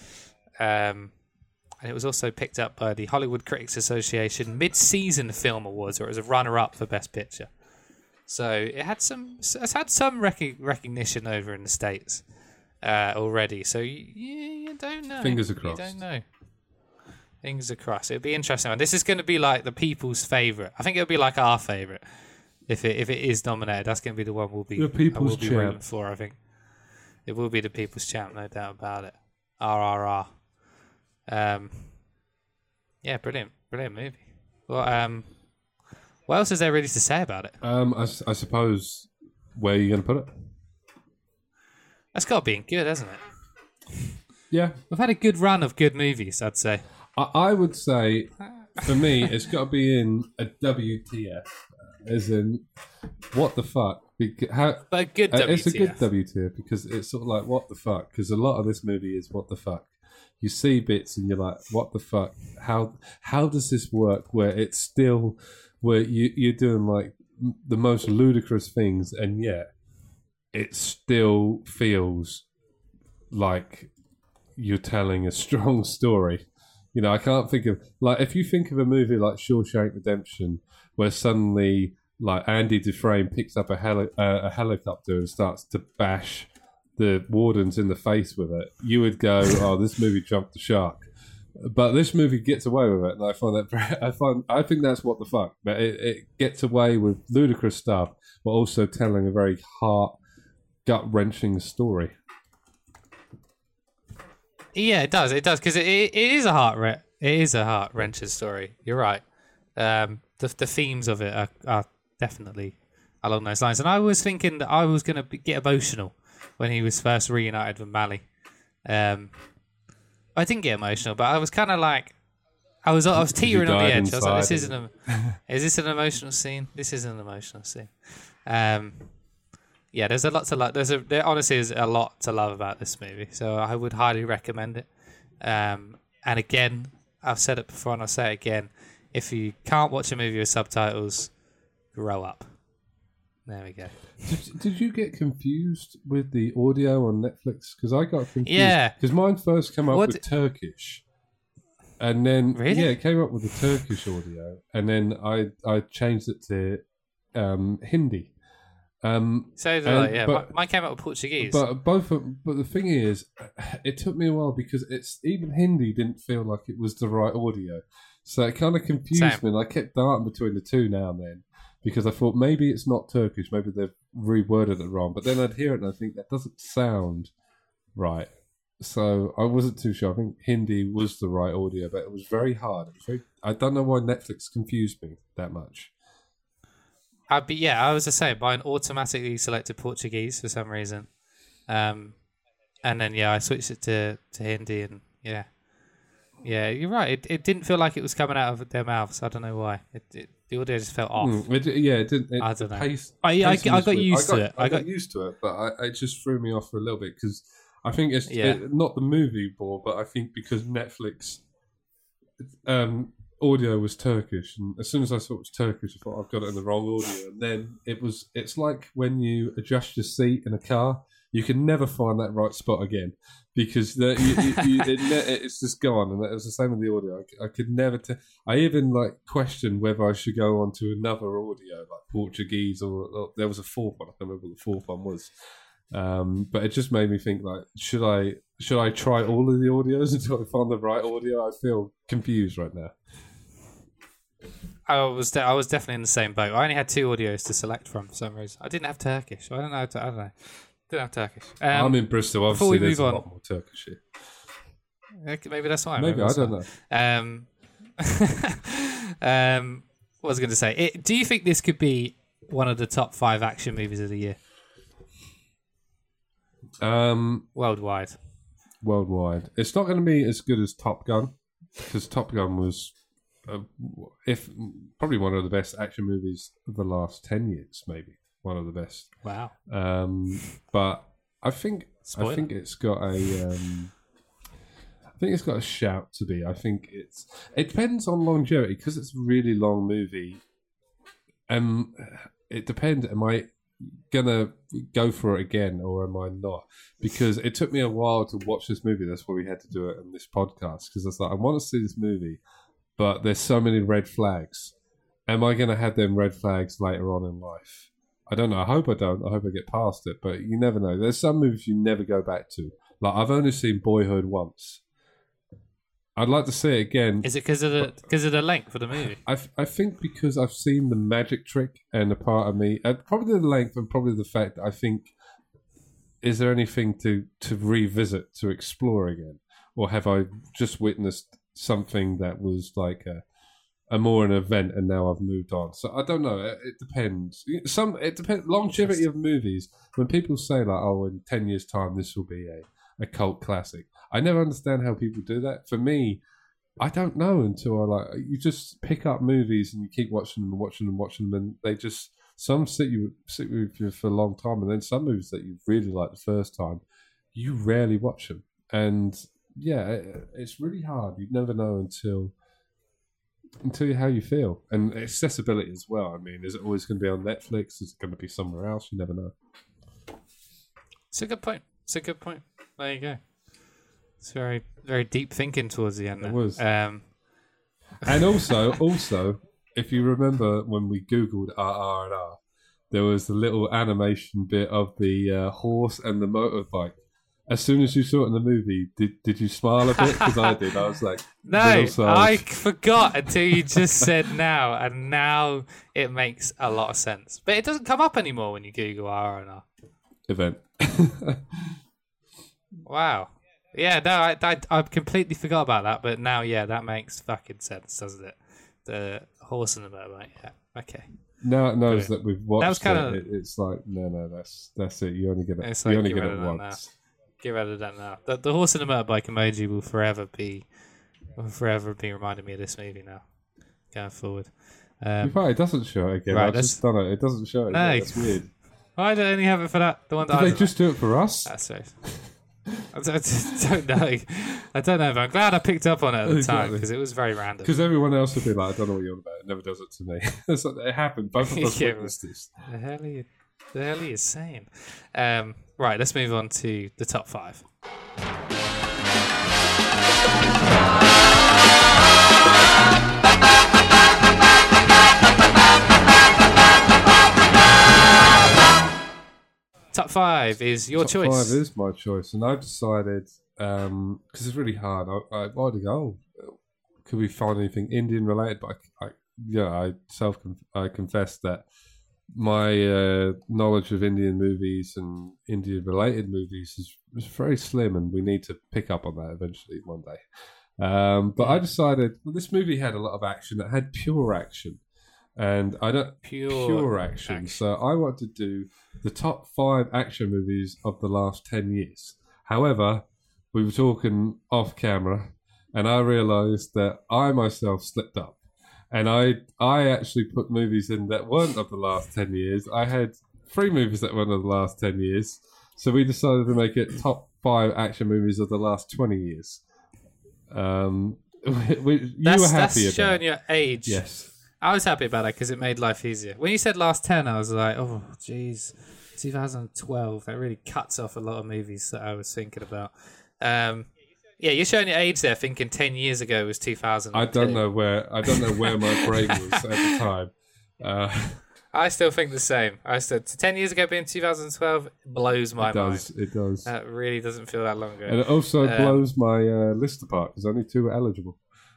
Um, and it was also picked up by the Hollywood Critics Association Mid-Season Film Awards, where it was a runner-up for Best Picture. So it had some, it's had some rec- recognition over in the States uh, already. So you, you, you don't know. Fingers crossed. You don't know. Fingers crossed. It'll be interesting. This is going to be like the people's favourite. I think it'll be like our favourite if it if it is nominated. That's going to be the one we'll be, The people's we'll be champ. rooting for. I think it will be the people's champ, no doubt about it. R R R. Um, yeah, brilliant, brilliant movie. Well, um, what else is there really to say about it? Um, I, s- I suppose, where are you going to put it? That's got to be good, hasn't it? Yeah, We've had a good run of good movies, I'd say. I, I would say, for me, it's got to be in a W T F, as in, what the fuck? Beca- how, But a good uh, W T F. It's a good W T F, because it's sort of like, what the fuck? Because a lot of this movie is what the fuck. You see bits and you're like, what the fuck? How how does this work? Where it's still, where you, you're doing like m- the most ludicrous things, and yet it still feels like you're telling a strong story. You know, I can't think of, like, if you think of a movie like Shawshank Redemption, where suddenly, like, Andy Dufresne picks up a, heli- uh, a helicopter and starts to bash the wardens in the face with it, you would go, oh, this movie jumped the shark. But this movie gets away with it, and I find that very, I find I think that's what the fuck. But it, it gets away with ludicrous stuff, but also telling a very heart, gut wrenching story. Yeah, it does. It does, because it, it, it is a heart re- it is a heart wrenching story. You're right. Um, the the themes of it are, are definitely along those lines. And I was thinking that I was going to get emotional when he was first reunited with Mally. Um, I didn't get emotional, but I was kind of like, I was I was Because you teetering on the died edge. I was like, this inside isn't a, is this an emotional scene? This is an emotional scene. Um, yeah, there's a lot to love. There's a there honestly is a lot to love about this movie. So I would highly recommend it. Um, and again, I've said it before and I'll say it again. If you can't watch a movie with subtitles, grow up. There we go. Did, did you get confused with the audio on Netflix? Because I got confused. Yeah. Because mine first came up What with d- Turkish. And then, Really? yeah, it came up with the Turkish audio. And then I, I changed it to um, Hindi. Um, So did and- I, yeah. but- Mine mine came out with Portuguese. But both, of, but the thing is, it took me a while because it's even Hindi didn't feel like it was the right audio, so it kind of confused Same. me. And I kept darting between the two now and then because I thought maybe it's not Turkish, maybe they've reworded it wrong. But then I'd hear it and I think that doesn't sound right. So I wasn't too sure. I think Hindi was the right audio, but it was very hard. It was very, I don't know why Netflix confused me that much. I'd be yeah, I was the same. Mine automatically selected Portuguese for some reason, um, and then yeah, I switched it to, to Hindi, and yeah, yeah, you're right. It it didn't feel like it was coming out of their mouths. I don't know why. It, it the audio just felt off. Mm, it, yeah, it didn't. It, I don't the know. Pace, I- I- pacing I was got weird. used I to got, it. I I got got- used to it, but I, it just threw me off for a little bit because I think it's Yeah. it, not the movie bore, but I think because Netflix um, audio was Turkish, and as soon as I saw it was Turkish, I thought I've got it in the wrong audio. And then it was. It's like when you adjust your seat in a car, you can never find that right spot again because the, you, you, you, it, ne- it's just gone. And it was the same with the audio. I, I could never. T- I even like questioned whether I should go on to another audio like Portuguese or, or there was a fourth one. I can't remember what the fourth one was. Um, but it just made me think like, should I should I try all of the audios until I find the right audio? I feel confused right now. I was de- I was definitely in the same boat. I only had two audios to select from for some reason. I didn't have Turkish. I don't know. I don't know. Didn't have Turkish. Um, I'm in Bristol. before we Obviously, there's move a on- lot more Turkish here. okay, maybe that's why. Maybe I that's don't why. know. Um, um, what was I going to say? It, do you think this could be one of the top five action movies of the year Um, worldwide? worldwide, it's not going to be as good as Top Gun because Top Gun was, uh, if probably one of the best action movies of the last ten years, maybe one of the best. Wow. Um, but I think Spoiler. I think it's got a. Um, I think it's got a shout to be. I think it's. It depends on longevity because it's a really long movie. Um, it depends. Am I gonna go for it again or am I not? Because it took me a while to watch this movie. That's why we had to do it in this podcast. Because I was like, I want to see this movie, but there's so many red flags. Am I gonna have them red flags later on in life? I don't know. I hope I don't. I hope I get past it. But you never know. There's some movies you never go back to. Like I've only seen Boyhood once. I'd like to see it again. Is it because of the because of the length of the movie? I, I think because I've seen the magic trick and a part of me, and probably the length and probably the fact that I think, is there anything to, to revisit, to explore again? Or have I just witnessed something that was like a, a more an event and now I've moved on? So I don't know. It, it depends. Some It depends. Longevity of movies, when people say like, oh, in ten years' time this will be a, a cult classic. I never understand how people do that. For me, I don't know until I like. You just pick up movies and you keep watching them and watching them and watching them, and they just some sit you sit with you for a long time, and then some movies that you really like the first time, you rarely watch them. And yeah, it, it's really hard. You never know until until how you feel, and accessibility as well. I mean, is it always going to be on Netflix? Is it going to be somewhere else? You never know. It's a good point. It's a good point. There you go. It's very very deep thinking towards the end. It There. was. Um, And also, also, if you remember when we Googled R R and R, there was the little animation bit of the uh, horse and the motorbike. As soon as you saw it in the movie, did did you smile a bit? Because I did. I was like, no, little size. I forgot until you just said now, and now it makes a lot of sense. But it doesn't come up anymore when you Google R and R. event. Wow. Yeah, no, I, I I completely forgot about that, but now, yeah, that makes fucking sense, doesn't it? The horse and the motorbike. Yeah. Okay. Now it knows Brilliant. that we've watched That was kinda- it, it. It's like, no, no, that's that's it. You only get it. It's you like, only get get rid it of that once. Get rid of that now. The, the horse and the motorbike emoji will forever be will forever be reminding me of this movie now, going forward. You Um, find it doesn't show it again. right, I've let's- just done it. It doesn't show it. No. Again. That's weird. why do I only have it for that? The one that Did I they just do it for us? That's right. I don't, I don't know. I don't know, but I'm glad I picked up on it at the time Exactly. because it was very random. Because everyone else would be like, I don't know what you're on about. It never does it to me. It's like, it happened. Both of us Yeah. witnessed this. The hell are you? The hell are you saying? Um, right, let's move on to the top five. Top five is your Top choice. Five is my choice, and I've decided because it's really hard. I, I wanted to go. Oh, could we find anything Indian related? But I, I yeah, I self I confess that my uh, knowledge of Indian movies and Indian related movies is, is very slim, and we need to pick up on that eventually one day. Um, but I decided well, this movie had a lot of action. It had pure action. And I don't Pure, pure action. action. So I want to do the top five action movies of the last ten years. However, we were talking off camera, and I realised that I myself slipped up, and I I actually put movies in that weren't of the last ten years. I had three movies that weren't of the last ten years, so we decided to make it top five action movies of the last twenty years. Um, we, you That's, were happy that's about showing it. your age. Yes. I was happy about it because it made life easier. When you said last ten, I was like, oh, jeez, twenty twelve. That really cuts off a lot of movies that I was thinking about. Um, yeah, you're showing your age there, thinking ten years ago was two thousand. I don't know where I don't know where my brain was at the time. Uh, I still think the same. I said ten years ago being two thousand twelve blows my it does. mind. It does. That really doesn't feel that long ago. And it also Um, blows my uh, list apart because only two were eligible.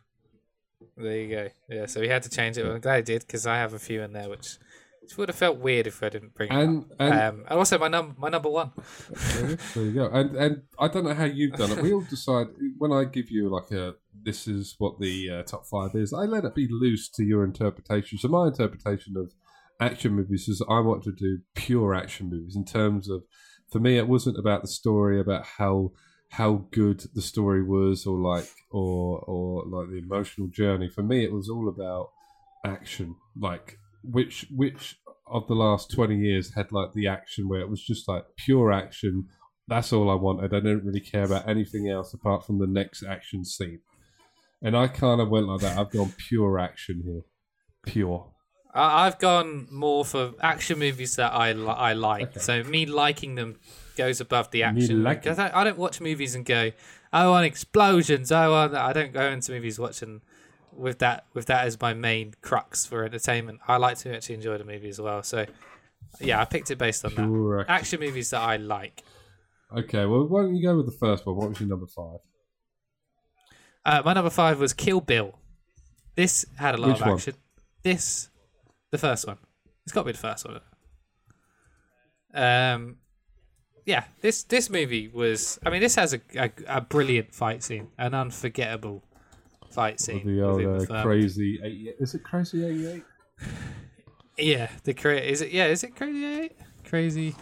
There you go. Yeah, so we had to change it. Well, I'm glad I did because I have a few in there which, which would have felt weird if I didn't bring it And up. and Um, and also my num my number one. there you go. And and I don't know how you've done it. We all decide when I give you like a this is what the uh, top five is. I let it be loose to your interpretation. So my interpretation of action movies is I want to do pure action movies in terms of for me it wasn't about the story about how how good the story was or like or or like the emotional journey. For me it was all about action, like which which of the last twenty years had like the action where it was just like pure action. That's all I wanted. I didn't really care about anything else apart from the next action scene. And I kind of went like that. I've gone pure action here. Pure. I- I've gone more for action movies that I li- I like. Okay. So me liking them goes above the action. liking Because I, I don't watch movies and go, I want explosions. I want. I don't go into movies watching with that with that as my main crux for entertainment. I like to actually enjoy the movie as well. So yeah, I picked it based on Pure that. action. Action movies that I like. Okay, well, why don't you go with the first one? What was your number five? Uh, my number five was Kill Bill. This had a lot Which of one? action. This, the first one. It's got to be the first one. Um, yeah, this this movie was. I mean, this has a a, a brilliant fight scene, an unforgettable fight scene. The old within the uh, film. crazy eighty-eight. Is it crazy eighty-eight? Yeah, the cra- is it? Yeah, is it Crazy Eight? Crazy.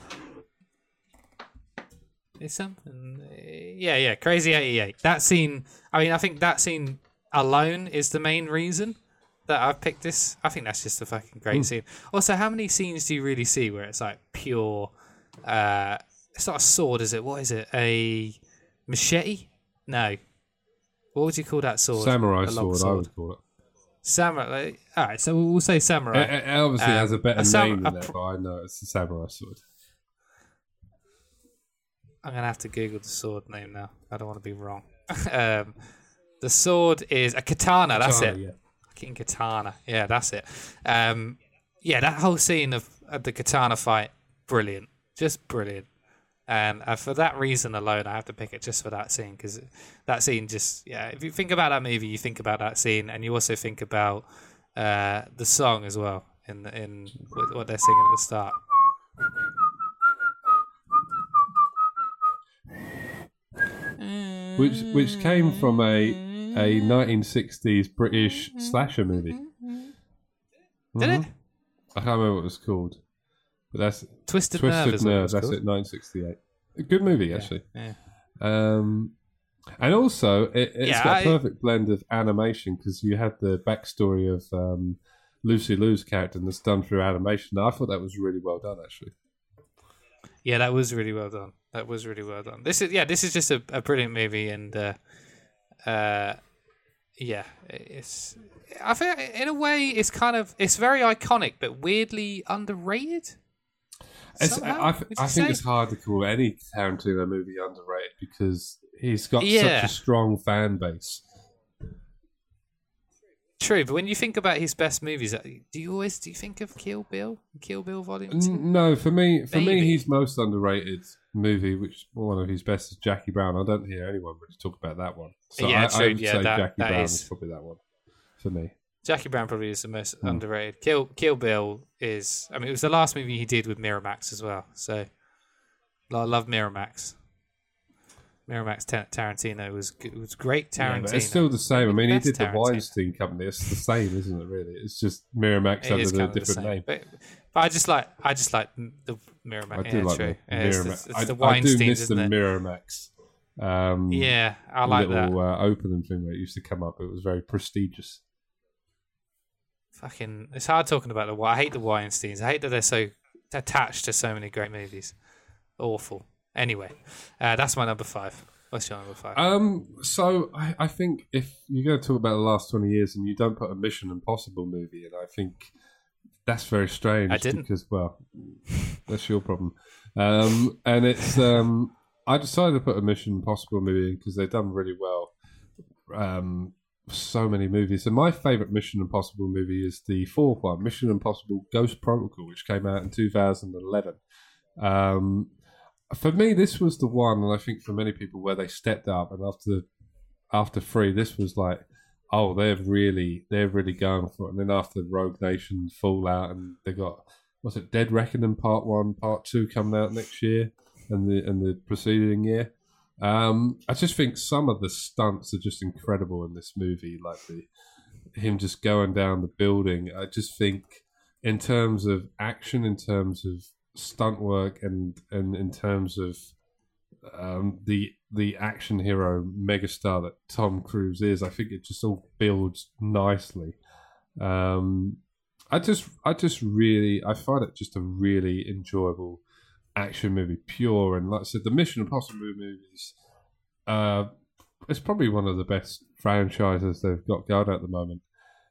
It's something. Yeah, yeah, Crazy eighty-eight. That scene. I mean, I think that scene alone is the main reason that I've picked this. I think that's just a fucking great Mm. scene. Also, how many scenes do you really see where it's like pure? Uh, it's not a sword, is it? What is it? A machete? No. What would you call that sword? Samurai A long sword, I would call it. Samurai. All right, so we'll say samurai. It, it obviously Um, has a better a sam- name than a that, pr- but I know it's a samurai sword. I'm gonna have to Google the sword name now. I don't want to be wrong. um, the sword is a katana. That's Katana, it. yeah. Fucking katana. Yeah, that's it. Um, yeah, that whole scene of, of the katana fight, brilliant, just brilliant. And uh, for that reason alone, I have to pick it just for that scene because that scene just yeah. If you think about that movie, you think about that scene, and you also think about uh, the song as well in in what what they're singing at the start. Which which came from a a nineteen sixties British slasher movie. Did it? Mhm. I can't remember what it was called, but that's Twisted, Nerve. Twisted is what it Nerve. was That's called. it, nineteen sixty-eight. A good movie actually. Yeah. Um, And also, it, it's Yeah, got I- a perfect blend of animation because you had the backstory of um, Lucy Liu's character and that's done through animation. I thought that was really well done, actually. Yeah, that was really well done. That was really well done. This is yeah, this is just a, a brilliant movie, and uh, uh, yeah, it's. I think in a way it's kind of it's very iconic, but weirdly underrated. It's, somehow, I, th- would you I think say? it's hard to call any Tarantino movie underrated because he's got Yeah. such a strong fan base. True, but when you think about his best movies, uh, do you always do you think of Kill Bill, Kill Bill Volume Two? N- No, for me, for Maybe. me, his most underrated movie, which one of his best, is Jackie Brown. I don't hear anyone really talk about that one. So Yeah, I, true, I would yeah, say that- Jackie that Brown is- is probably that one for me. Jackie Brown probably is the most Hmm. underrated. Kill Kill Bill is, I mean, it was the last movie he did with Miramax as well. So I love Miramax. Miramax Ta- Tarantino was g- was great. Yeah, Tarantino. but it's still the same. I Maybe mean, he the did best the Tarantino. Weinstein Company. It's the same, isn't it? Really, it's just Miramax It under is a kind of the different same. name. But, but I just like I just like the Miramax. I do yeah, like true. the Yeah, it's, Miramax. the, it's I, the I do Weinsteins, miss the isn't it? Miramax. Um, Yeah, I like that. little uh, opening thing that used to come up. It was very prestigious. Fucking, it's hard talking about the. I hate the Weinsteins. I hate that they're so attached to so many great movies. Awful. Anyway, uh, that's my number five. What's your number five? Um, so I, I think if you're going to talk about the last twenty years and you don't put a Mission Impossible movie in, I think that's very strange. I didn't. Because, well, that's your problem. Um, and it's um, I decided to put a Mission Impossible movie in because they've done really well. Um, so many movies, and my favorite Mission Impossible movie is the fourth one, Mission Impossible: Ghost Protocol, which came out in two thousand eleven. Um, for me, this was the one, and I think for many people, where they stepped up. And after after three, this was like, oh, they're really they're really going for it. And then after Rogue Nation Fallout, and they got what's it, Dead Reckoning Part One, Part Two coming out next year, and the and the preceding year. Um, I just think some of the stunts are just incredible in this movie, like the him just going down the building. I just think, in terms of action, in terms of stunt work, and, and in terms of um, the the action hero megastar that Tom Cruise is, I think it just all builds nicely. Um, I just I just really I find it just a really enjoyable action movie, pure, and like I said, the Mission Impossible movies, uh, it's probably one of the best franchises they've got going at the moment,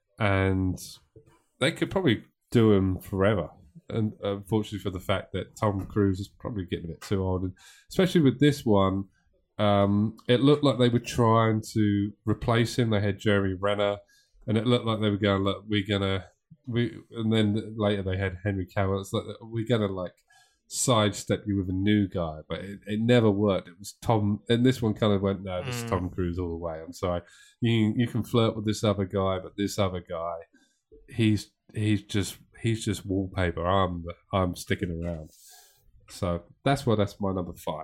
and they could probably do them forever. And unfortunately, for the fact that Tom Cruise is probably getting a bit too old, and especially with this one, um, it looked like they were trying to replace him. They had Jeremy Renner, and it looked like they were going, "Look, we're gonna," we, and then later they had Henry Cavill. It's like we're gonna like sidestep you with a new guy, but it, it never worked. It was Tom, and this one kind of went, no, this is Mm. Tom Cruise all the way. I'm sorry, you you can flirt with this other guy, but this other guy, he's he's just he's just wallpaper. I'm I'm sticking around. So that's why that's my number five.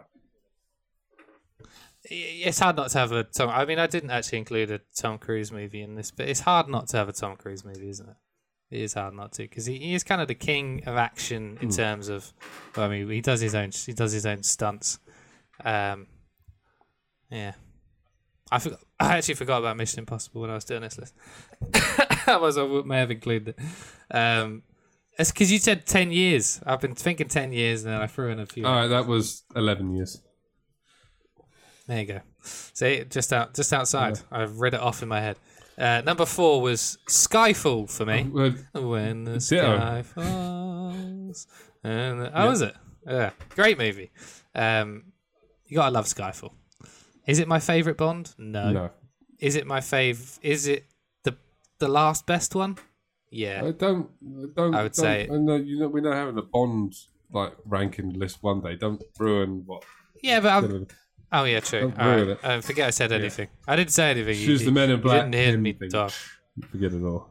It's hard not to have a Tom. I mean, I didn't actually include a Tom Cruise movie in this, but it's hard not to have a Tom Cruise movie, isn't it? It is hard not to, because he, he is kind of the king of action in Mm. terms of. Well, I mean, he does his own. He does his own stunts. Um, yeah, I forgot. I actually forgot about Mission Impossible when I was doing this list. Otherwise, I would- may have included it. Um, it's because you said ten years. I've been thinking ten years, and then I threw in a few. All right, that was eleven years. There you go. See, just out, just outside. I've read it off in my head. Uh, number four was Skyfall for me. Well, When the Ditto. sky falls. And the, oh, Yeah. was it? Yeah, great movie. Um, you gotta love Skyfall. Is it my favorite Bond? No. no, Is it my fave? Is it the the last best one? Yeah. I don't. Don't. I would don't, say- I know, you know, we're not having a Bond like ranking list one day. Don't ruin what. Yeah, but I'm. Oh yeah, true. Don't All ruin right. it. Uh, forget I said anything. I didn't say anything. You- Choose the Men in you Black. didn't hear him me thing. talk. Forget it all.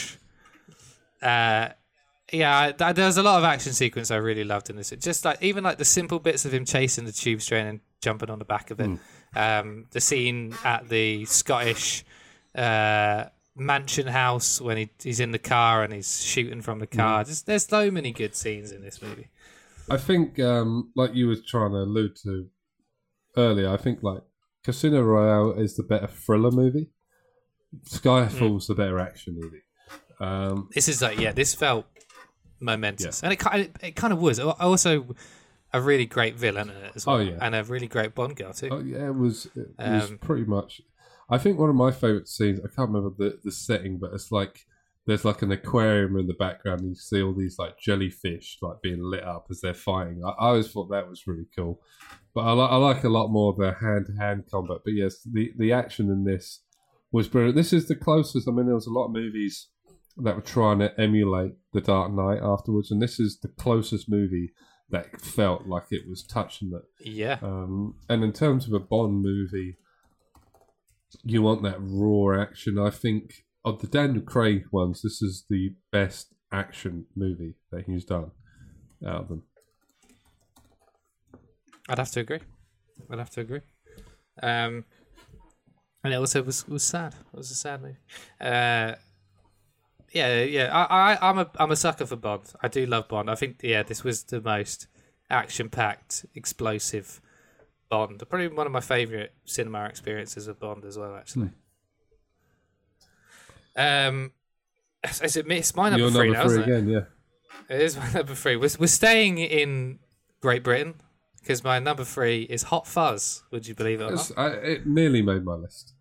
Uh, yeah, th- there was a lot of action sequence I really loved in this. It just like even like the simple bits of him chasing the tube train and jumping on the back of it. Um, the scene at the Scottish uh, mansion house when he, he's in the car and he's shooting from the car. Just there's so many good scenes in this movie. I think, um, like you were trying to allude to earlier, I think like Casino Royale is the better thriller movie. Skyfall's mm. the better action movie. Um, this is like yeah, this felt momentous, yeah. and it kind of, it kind of was. Also, a really great villain in it as well, oh, yeah. and a really great Bond girl too. Oh yeah, it was. It um, was pretty much. I think one of my favourite scenes. I can't remember the, the setting, but it's like there's like an aquarium in the background, and you see all these like jellyfish like being lit up as they're fighting. I, I always thought that was really cool. But I, li- I like a lot more of the hand to hand combat. But yes, the the action in this was brilliant. This is the closest. I mean, there was a lot of movies that were trying to emulate The Dark Knight afterwards, and this is the closest movie that felt like it was touching it. Yeah. Um, and in terms of a Bond movie, you want that raw action. I think of the Daniel Craig ones, this is the best action movie that he's done out of them. I'd have to agree. I'd have to agree. Um, and it also was was sad. It was a sad movie. Uh, yeah, yeah. I, I, I'm a I'm a sucker for Bond. I do love Bond. I think yeah, this was the most action-packed, explosive Bond. Probably one of my favourite cinema experiences of Bond as well. Actually. Hmm. Um, is it? It's my number Your three number now, three isn't again, it? Yeah. It is my number three. We're we're staying in Great Britain because my number three is Hot Fuzz. Would you believe it or not? I, it nearly made my list.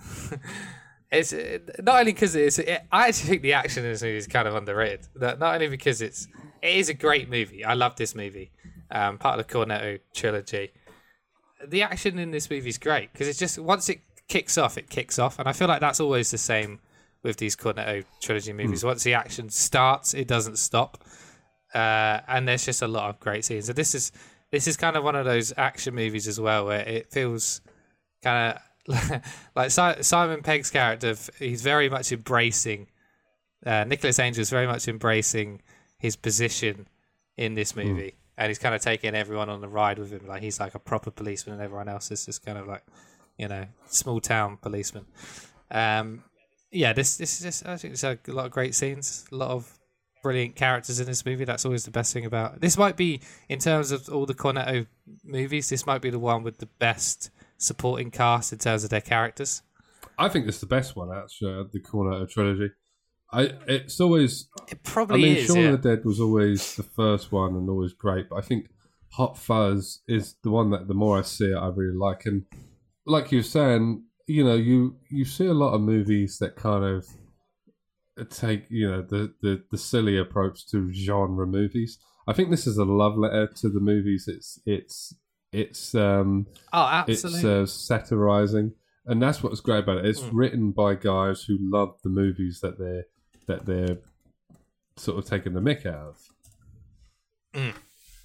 It's not only because it's. It, I actually think the action in this movie is kind of underrated. Not, not only because it's. It is a great movie. I love this movie. Um, part of the Cornetto trilogy. The action in this movie is great because it's just once it kicks off, it kicks off, and I feel like that's always the same with these Cornetto trilogy movies. Mm. Once the action starts, it doesn't stop, uh, and there's just a lot of great scenes. So this is this is kind of one of those action movies as well where it feels kind of. Like Simon Pegg's character, he's very much embracing. Uh, Nicholas Angel is very much embracing his position in this movie, mm. and he's kind of taking everyone on the ride with him. Like he's like a proper policeman, and everyone else is just kind of like, you know, small town policeman. Um, yeah, this this is just, I think there's a lot of great scenes, a lot of brilliant characters in this movie. That's always the best thing about this. Might be in terms of all the Cornetto movies, this might be the one with the best supporting cast in terms of their characters. I think it's the best one actually of the Cornetto trilogy. I it's always it probably I mean, is. Shaun yeah. of the Dead was always the first one and always great, but I think Hot Fuzz is the one that the more I see it, I really like. And like you were saying, you know, you you see a lot of movies that kind of take you know the the, the silly approach to genre movies. I think this is a love letter to the movies. It's it's It's um, oh, absolutely. It's uh, satirizing, and that's what's great about it. It's mm. written by guys who love the movies that they're that they're sort of taking the mick out of. Mm.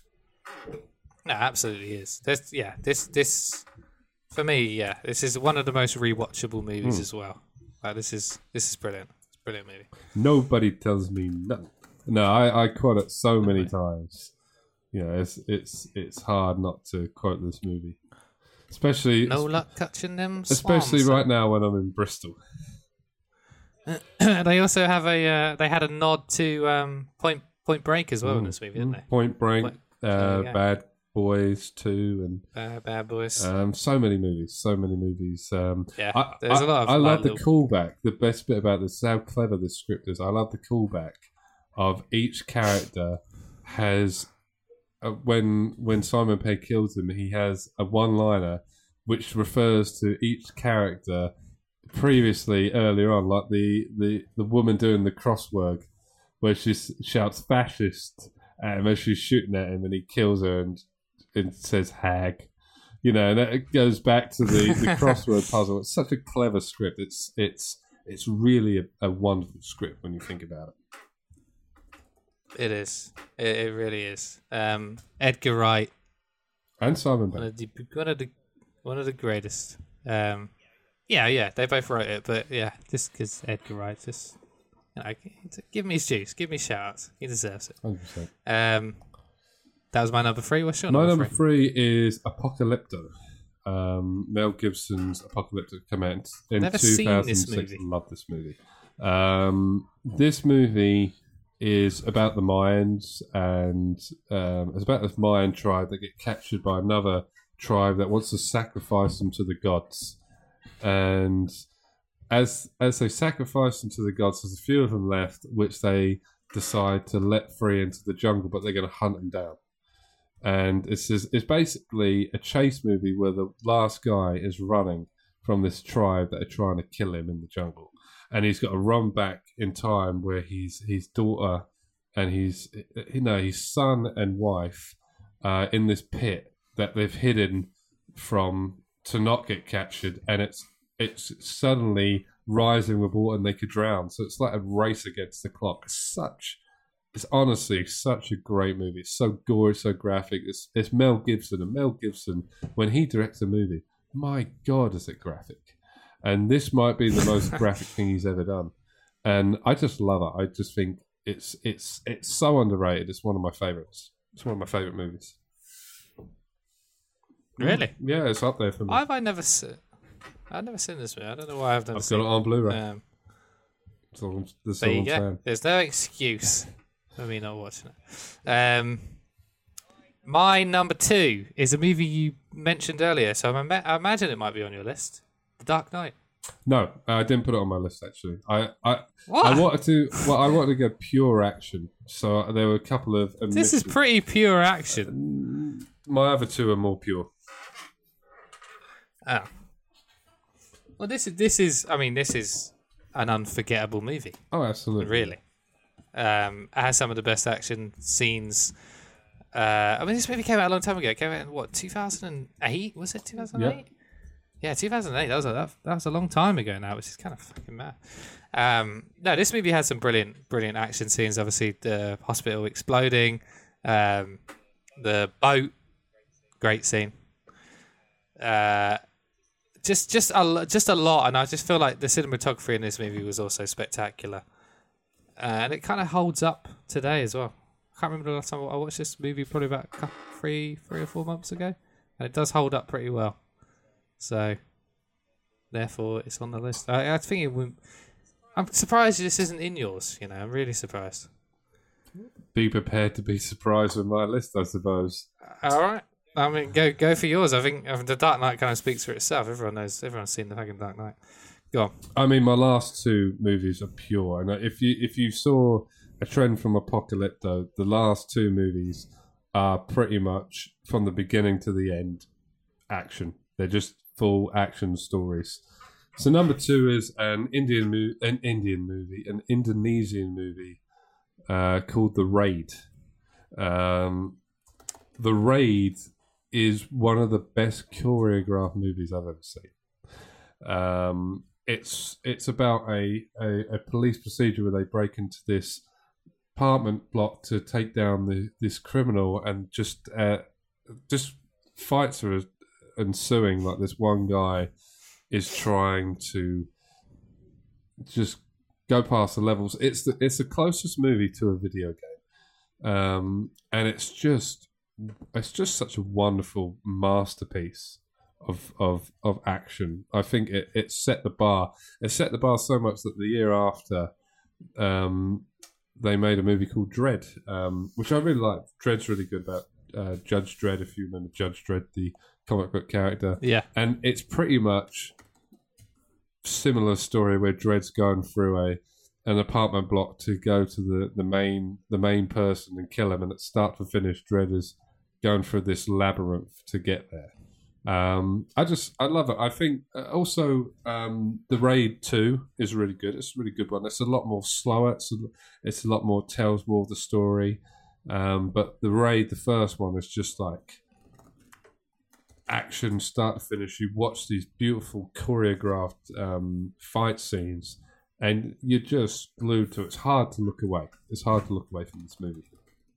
No, absolutely is. This, yeah, this this for me, yeah, this is one of the most rewatchable movies mm. as well. Like, this is this is brilliant. It's a brilliant movie. Nobody tells me nothing. No, I, I quote it so many times. You know, it's it's it's hard not to quote this movie, especially no luck catching them. Especially swans, right now when I'm in Bristol. They also have a uh, they had a nod to um, Point Point Break as well mm. in this movie, didn't they? Point Break, Point, uh, Bad Boys two, and uh, Bad Boys. Um, so many movies, so many movies. Um, yeah, I, there's I, a lot of. I like, love the little... callback. The best bit about this is how clever this script is. I love the callback of each character has. Uh, when when Simon Pegg kills him, he has a one-liner which refers to each character previously earlier on, like the, the, the woman doing the crossword, where she shouts "fascist" at him as she's shooting at him, and he kills her and, and says "hag." You know, and it goes back to the, the crossword puzzle. It's such a clever script. It's it's it's really a, a wonderful script when you think about it. It is. It, it really is. Um, Edgar Wright and Simon Pegg. One of the one of the, one of the greatest. Um, yeah, yeah, they both wrote it, but yeah, just because Edgar Wright, just you know, give me his juice, give me shouts. He deserves it. one hundred percent. Um, that was my number three. What's your my number, number three? three is Apocalypto. Um, Mel Gibson's Apocalypto came out in Never two thousand six. Seen this movie. Love this movie. Um, this movie is about the Mayans, and um, it's about this Mayan tribe that get captured by another tribe that wants to sacrifice them to the gods, and as as they sacrifice them to the gods, there's a few of them left, which they decide to let free into the jungle, but they're going to hunt them down. And it's it's basically a chase movie where the last guy is running from this tribe that are trying to kill him in the jungle, and he's got to run back in time where his his daughter and his you know his son and wife uh, in this pit that they've hidden from to not get captured, and it's it's suddenly rising with water and they could drown. So it's like a race against the clock. It's such, it's honestly such a great movie. It's so gory, so graphic. It's, it's Mel Gibson, and Mel Gibson, when he directs a movie, my God, is it graphic. And this might be the most graphic thing he's ever done. And I just love it. I just think it's it's it's so underrated. It's one of my favorites. It's one of my favorite movies. Really? Yeah, it's up there for me. I've I never seen. I've never seen this movie. I don't know why I've never I've seen got it on Blu-ray. Um, that's all, that's there all you I'm go. saying. There's no excuse for me not watching it. Um, my number two is a movie you mentioned earlier, so I'm, I imagine it might be on your list. The Dark Knight. No, I didn't put it on my list. Actually, I I, What? I wanted to. Well, I wanted to go pure action. So there were a couple of. This is omissions. pretty pure action. My other two are more pure. Oh. Well, this is this is. I mean, this is an unforgettable movie. Oh, absolutely. Really. Um, it has some of the best action scenes. Uh, I mean, this movie came out a long time ago. It came out in what, two thousand eight? Was it two thousand eight? Yep. Yeah, two thousand eight. That was a, that, that was a long time ago now, which is kind of fucking mad. Um, no, this movie has some brilliant, brilliant action scenes. Obviously, the hospital exploding, um, the boat, great scene. Uh, just, just a, lo- just a lot, and I just feel like the cinematography in this movie was also spectacular, uh, and it kind of holds up today as well. I can't remember the last time I watched this movie. Probably about a couple, three, three or four months ago, and it does hold up pretty well. So, therefore, it's on the list. I, I think it wouldn't. I'm surprised this isn't in yours. You know, I'm really surprised. Be prepared to be surprised with my list, I suppose. All right. I mean, go go for yours. I think, I think the Dark Knight kind of speaks for itself. Everyone knows. Everyone's seen the fucking Dark Knight. Go on. I mean, my last two movies are pure, and if you if you saw a trend from Apocalypto, the last two movies are pretty much from the beginning to the end action. They're just full action stories. So number two is an Indian mo- an Indian movie, an Indonesian movie uh, called The Raid. Um, The Raid is one of the best choreographed movies I've ever seen. Um, it's it's about a, a, a police procedure where they break into this apartment block to take down the, this criminal, and just uh, just fights are ensuing. Like, this one guy is trying to just go past the levels. It's the it's the closest movie to a video game, um, and it's just it's just such a wonderful masterpiece of of of action. I think it, it set the bar. It set the bar so much that the year after, um, they made a movie called Dredd, um, which I really liked. Dredd's really good about uh, Judge Dredd, if you remember Judge Dredd, the comic book character. Yeah. And it's pretty much similar story where Dredd's going through a an apartment block to go to the, the main the main person and kill him, and at start to finish, Dredd is going through this labyrinth to get there. Um, I just I love it. I think uh, also um, The Raid two is really good. It's a really good one. It's a lot more slower. It's a, it's a lot more tells more of the story. Um, but The Raid, the first one, is just like action start to finish. You watch these beautiful choreographed um, fight scenes, and you're just glued to it. It's hard to look away. It's hard to look away from this movie.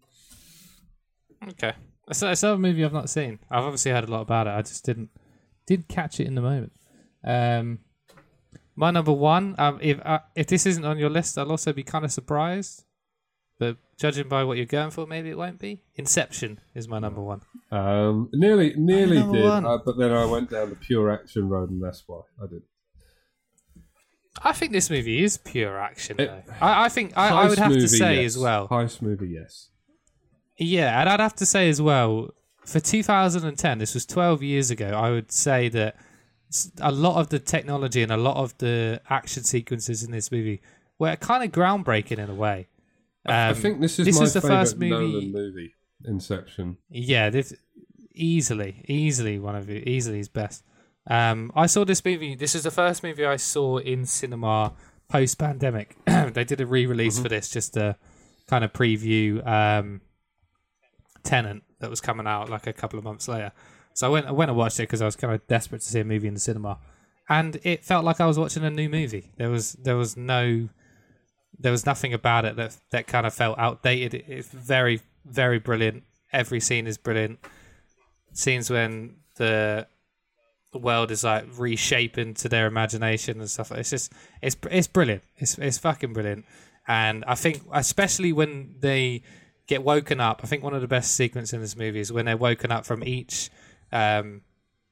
Okay. It's, it's another movie I've not seen. I've obviously heard a lot about it. I just didn't did catch it in the moment. Um, my number one. Um, if uh, if this isn't on your list, I'll also be kind of surprised. But judging by what you're going for, maybe it won't be. Inception is my number one. Um, nearly, nearly number did, one. uh, but then I went down the pure action road, and that's why I did. I think this movie is pure action. It- though. I, I think I, I would Heist have to movie, say yes. as well. Heist movie, yes. Yeah, and I'd have to say as well, for two thousand ten, this was twelve years ago. I would say that a lot of the technology and a lot of the action sequences in this movie were kind of groundbreaking in a way. Um, I think this is this my is the favourite first movie. Nolan movie, Inception. Yeah, this easily, easily one of you, easily his best. Um, I saw this movie. This is the first movie I saw in cinema post-pandemic. They did a re-release mm-hmm. for this just to kind of preview um, Tenet that was coming out like a couple of months later. So I went, I went and watched it because I was kind of desperate to see a movie in the cinema, and it felt like I was watching a new movie. There was, there was no, there was nothing about it that that kind of felt outdated. It, it's very, very brilliant. Every scene is brilliant. Scenes when the the world is like reshaping to their imagination and stuff. It's just, it's it's brilliant. It's it's fucking brilliant. And I think, especially when they get woken up, I think one of the best sequences in this movie is when they're woken up from each. Um,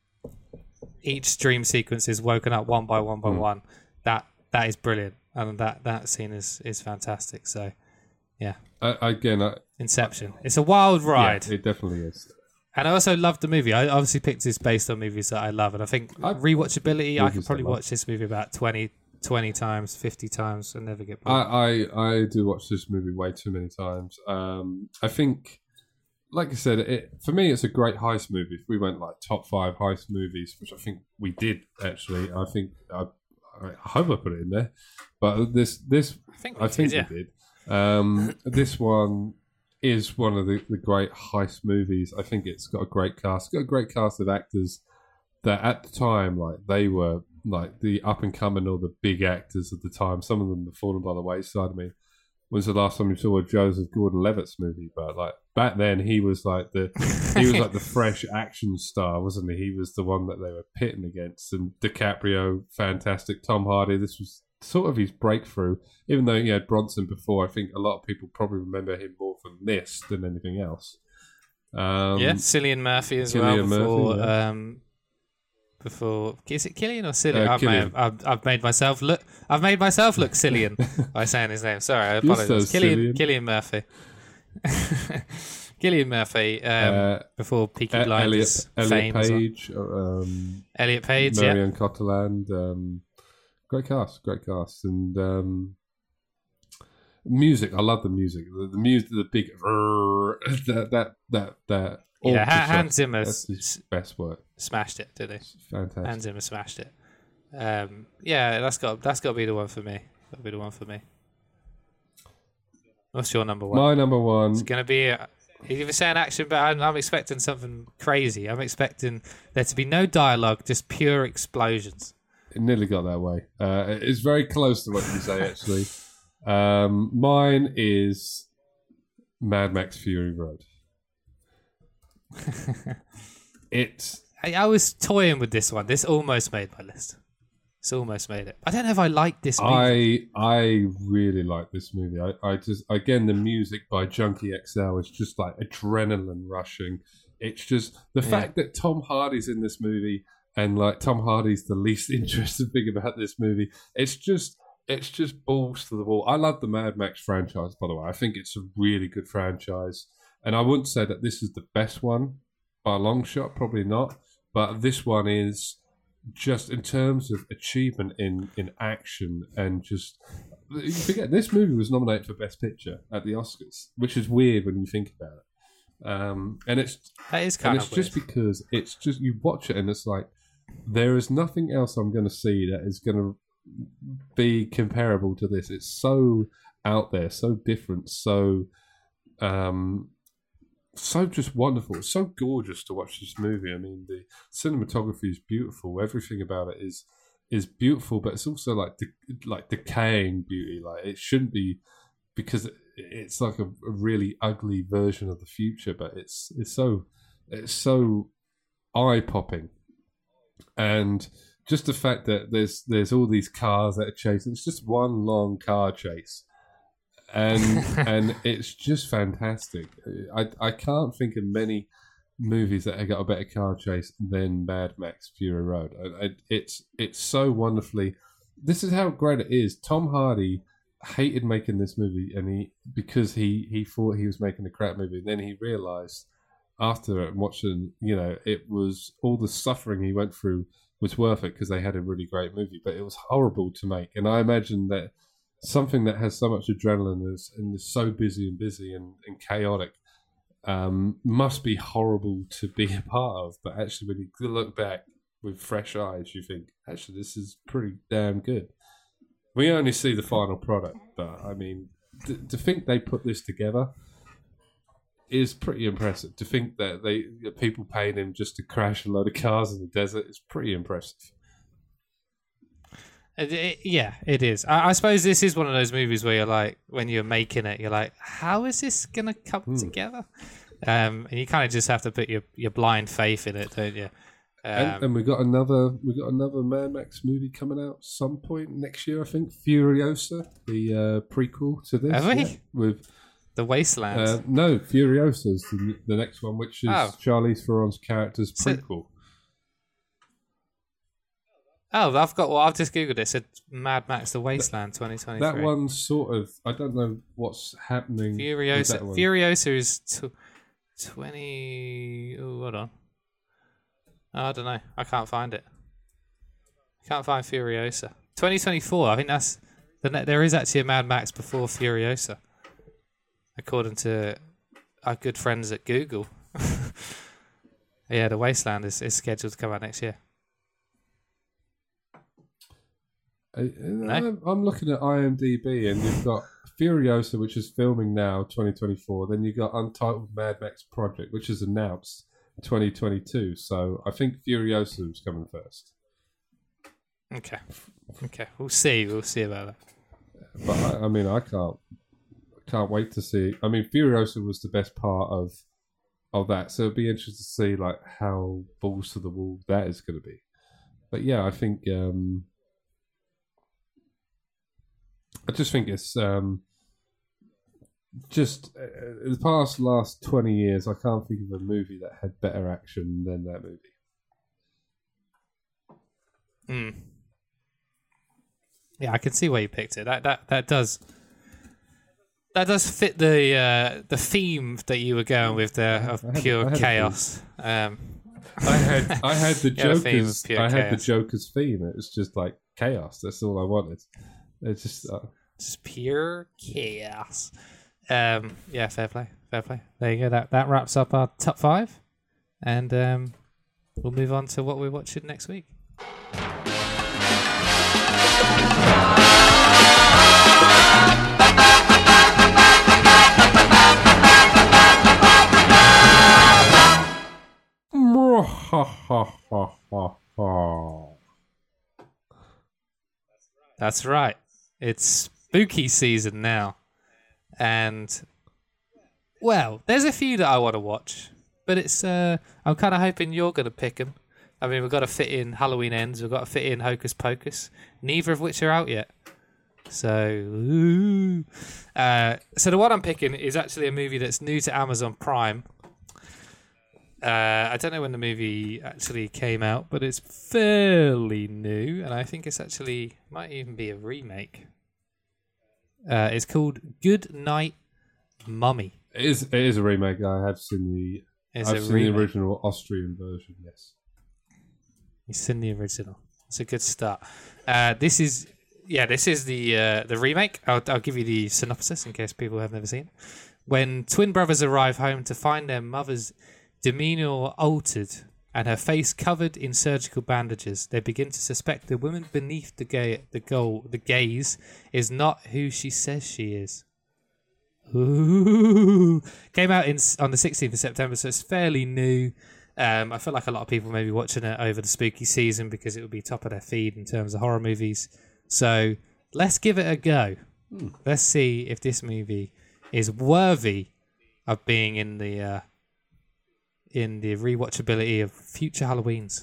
each dream sequence is woken up one by one by mm. one. That that is brilliant, and that, that scene is, is fantastic. So, yeah. Uh, again, I, Inception. It's a wild ride. Yeah, it definitely is. And I also love the movie. I obviously picked this based on movies that I love, and I think I, rewatchability. I could probably watch this movie about twenty, twenty times, fifty times, and never get bored. I, I I do watch this movie way too many times. Um, I think. Like I said, it, for me, it's a great heist movie. If we went like top five heist movies, which I think we did actually, I think I, I hope I put it in there. But this, this, I think we I think did. Yeah. we did. Um, this one is one of the, the great heist movies. I think it's got a great cast. It's got a great cast of actors that at the time, like they were like the up and coming or the big actors at the time. Some of them have fallen by the wayside. I mean, when's the last time you saw a Joseph Gordon-Levitt's movie? But like back then, he was like the he was like the fresh action star, wasn't he? He was the one that they were pitting against. And DiCaprio, fantastic. Tom Hardy, this was sort of his breakthrough. Even though he had Bronson before, I think a lot of people probably remember him more from this than anything else. Um, yeah, Cillian Murphy as Cillian well. Before, Murphy, yeah. um, before is it Killian or Cillian? Uh, I've, made, I've, I've made myself look. I've made myself look Cillian by saying his name. Sorry, I apologize. so Killian, Killian Murphy. Killian Murphy. Um, Uh, before Peaky Uh, Blinders Elliot, fame. Elliot as well. Page, um, Elliot Page. Marion Cotillard, um, great cast, great cast, and um, music. I love the music. The, the music, the big that that that that. Yeah, yeah. orchestra, Hans Zimmer that's his best work. smashed it, did he? It's fantastic. Hans Zimmer smashed it. Um, yeah, that's got that's got to be the one for me. That'll be the one for me. What's your number one? My number one. It's going to be. A, you were saying action, but I'm, I'm expecting something crazy. I'm expecting there to be no dialogue, just pure explosions. It nearly got that way. Uh, it's very close to what you say, actually. Um, mine is Mad Max Fury Road. It's. I, I was toying with this one. This almost made my list. It's almost made it. I don't know if I like this movie. I I really like this movie. I, I just again the music by Junkie X L is just like adrenaline rushing. It's just the yeah. fact that Tom Hardy's in this movie and like Tom Hardy's the least interesting thing about this movie. It's just it's just balls to the wall. I love the Mad Max franchise, by the way. I think it's a really good franchise. And I wouldn't say that this is the best one by a long shot, probably not. But this one is just in terms of achievement in, in action and just... You forget, this movie was nominated for Best Picture at the Oscars, which is weird when you think about it. Um, and it's that is kind and of it's just weird. because it's just you watch it and it's like there is nothing else I'm going to see that is going to be comparable to this. It's so out there, so different, so um, so just wonderful. It's so gorgeous to watch this movie. I mean, the cinematography is beautiful. Everything about it is is beautiful, but it's also like de- like decaying beauty. Like it shouldn't be because it's like a, a really ugly version of the future, but it's it's so it's so eye popping, and just the fact that there's there's all these cars that are chasing. It's just one long car chase, and and it's just fantastic. I I can't think of many movies that have got a better car chase than Mad Max Fury Road. I, I, it's it's so wonderfully. This is how great it is. Tom Hardy hated making this movie, and he because he he thought he was making a crap movie, and then he realised after it and watching, you know, it was all the suffering he went through was worth it because they had a really great movie, but it was horrible to make. And I imagine that something that has so much adrenaline is, and is so busy and busy and, and chaotic um, must be horrible to be a part of. But actually, when you look back with fresh eyes, you think, actually, this is pretty damn good. We only see the final product, but I mean, to, to think they put this together is pretty impressive. To think that they that people paying him just to crash a load of cars in the desert is pretty impressive. It, it, yeah, it is. I, I suppose this is one of those movies where you're like, when you're making it, you're like, how is this gonna come hmm. together? Um, and you kind of just have to put your, your blind faith in it, don't you? Um, and, and we got another we got another Mad Max movie coming out some point next year, I think. Furiosa, the uh, prequel to this. Have we? Yeah, with The Wastelands. Uh, no, Furiosa is the, the next one, which is oh. Charlize Theron's character's prequel. So, oh, I've got. Well, I've just googled it. It said Mad Max: The Wasteland, twenty twenty-three. That one's sort of. I don't know what's happening. Furiosa. Furiosa is t- twenty. Oh, hold on. Oh, I don't know. I can't find it. I can't find Furiosa. twenty twenty-four. I think that's. The, there is actually a Mad Max before Furiosa, according to our good friends at Google. Yeah, The Wasteland is, is scheduled to come out next year. I, no? I'm looking at IMDb, and you've got Furiosa, which is filming now, twenty twenty-four. Then you've got Untitled Mad Max Project, which is announced twenty twenty-two. So I think Furiosa is coming first. Okay. Okay. We'll see. We'll see about that. But I, I mean, I can't. Can't wait to see. I mean, Furiosa was the best part of of that, so it'd be interesting to see like how balls to the wall that is going to be. But yeah, I think um, I just think it's um, just uh, the past last twenty years. I can't think of a movie that had better action than that movie. Mm. Yeah, I can see why you picked it. That that that does. That does fit the uh, the theme that you were going with there of had, pure chaos. Um, I had I had the Joker's I had chaos. the Joker's theme. It was just like chaos. That's all I wanted. It's just uh, just pure chaos. Um, yeah, fair play, fair play. There you go. That that wraps up our top five, and um, we'll move on to what we're watching next week. That's right. It's spooky season now. And, well, there's a few that I want to watch. But it's, uh, I'm kind of hoping you're going to pick them. I mean, we've got to fit in Halloween Ends. We've got to fit in Hocus Pocus. Neither of which are out yet. So, ooh. Uh, so the one I'm picking is actually a movie that's new to Amazon Prime. Uh, I don't know when the movie actually came out, but it's fairly new, and I think it's actually might even be a remake. Uh, it's called Good Night, Mummy. It is. It is a remake. I have seen the. Is I've seen remake? the original Austrian version. Yes. You've seen the original. It's a good start. Uh, this is. Yeah, this is the uh, the remake. I'll, I'll give you the synopsis in case people have never seen it. When twin brothers arrive home to find their mother's demeanor altered and her face covered in surgical bandages, they begin to suspect the woman beneath the ga- the goal the gaze is not who she says she is. Ooh. Came out in on the sixteenth of September, so it's fairly new. Um, I feel like a lot of people may be watching it over the spooky season because it will be top of their feed in terms of horror movies. So let's give it a go. Hmm. Let's see if this movie is worthy of being in the uh, in the rewatchability of future Halloweens.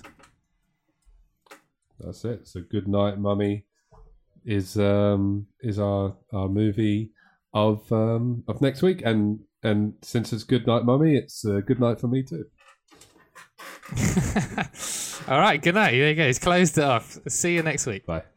That's it. So Good Night, Mummy is um, is our our movie of um, of next week, and and since it's Good Night, Mummy, it's uh, good night for me too. All right, good night. There you go. It's closed it off. See you next week. Bye.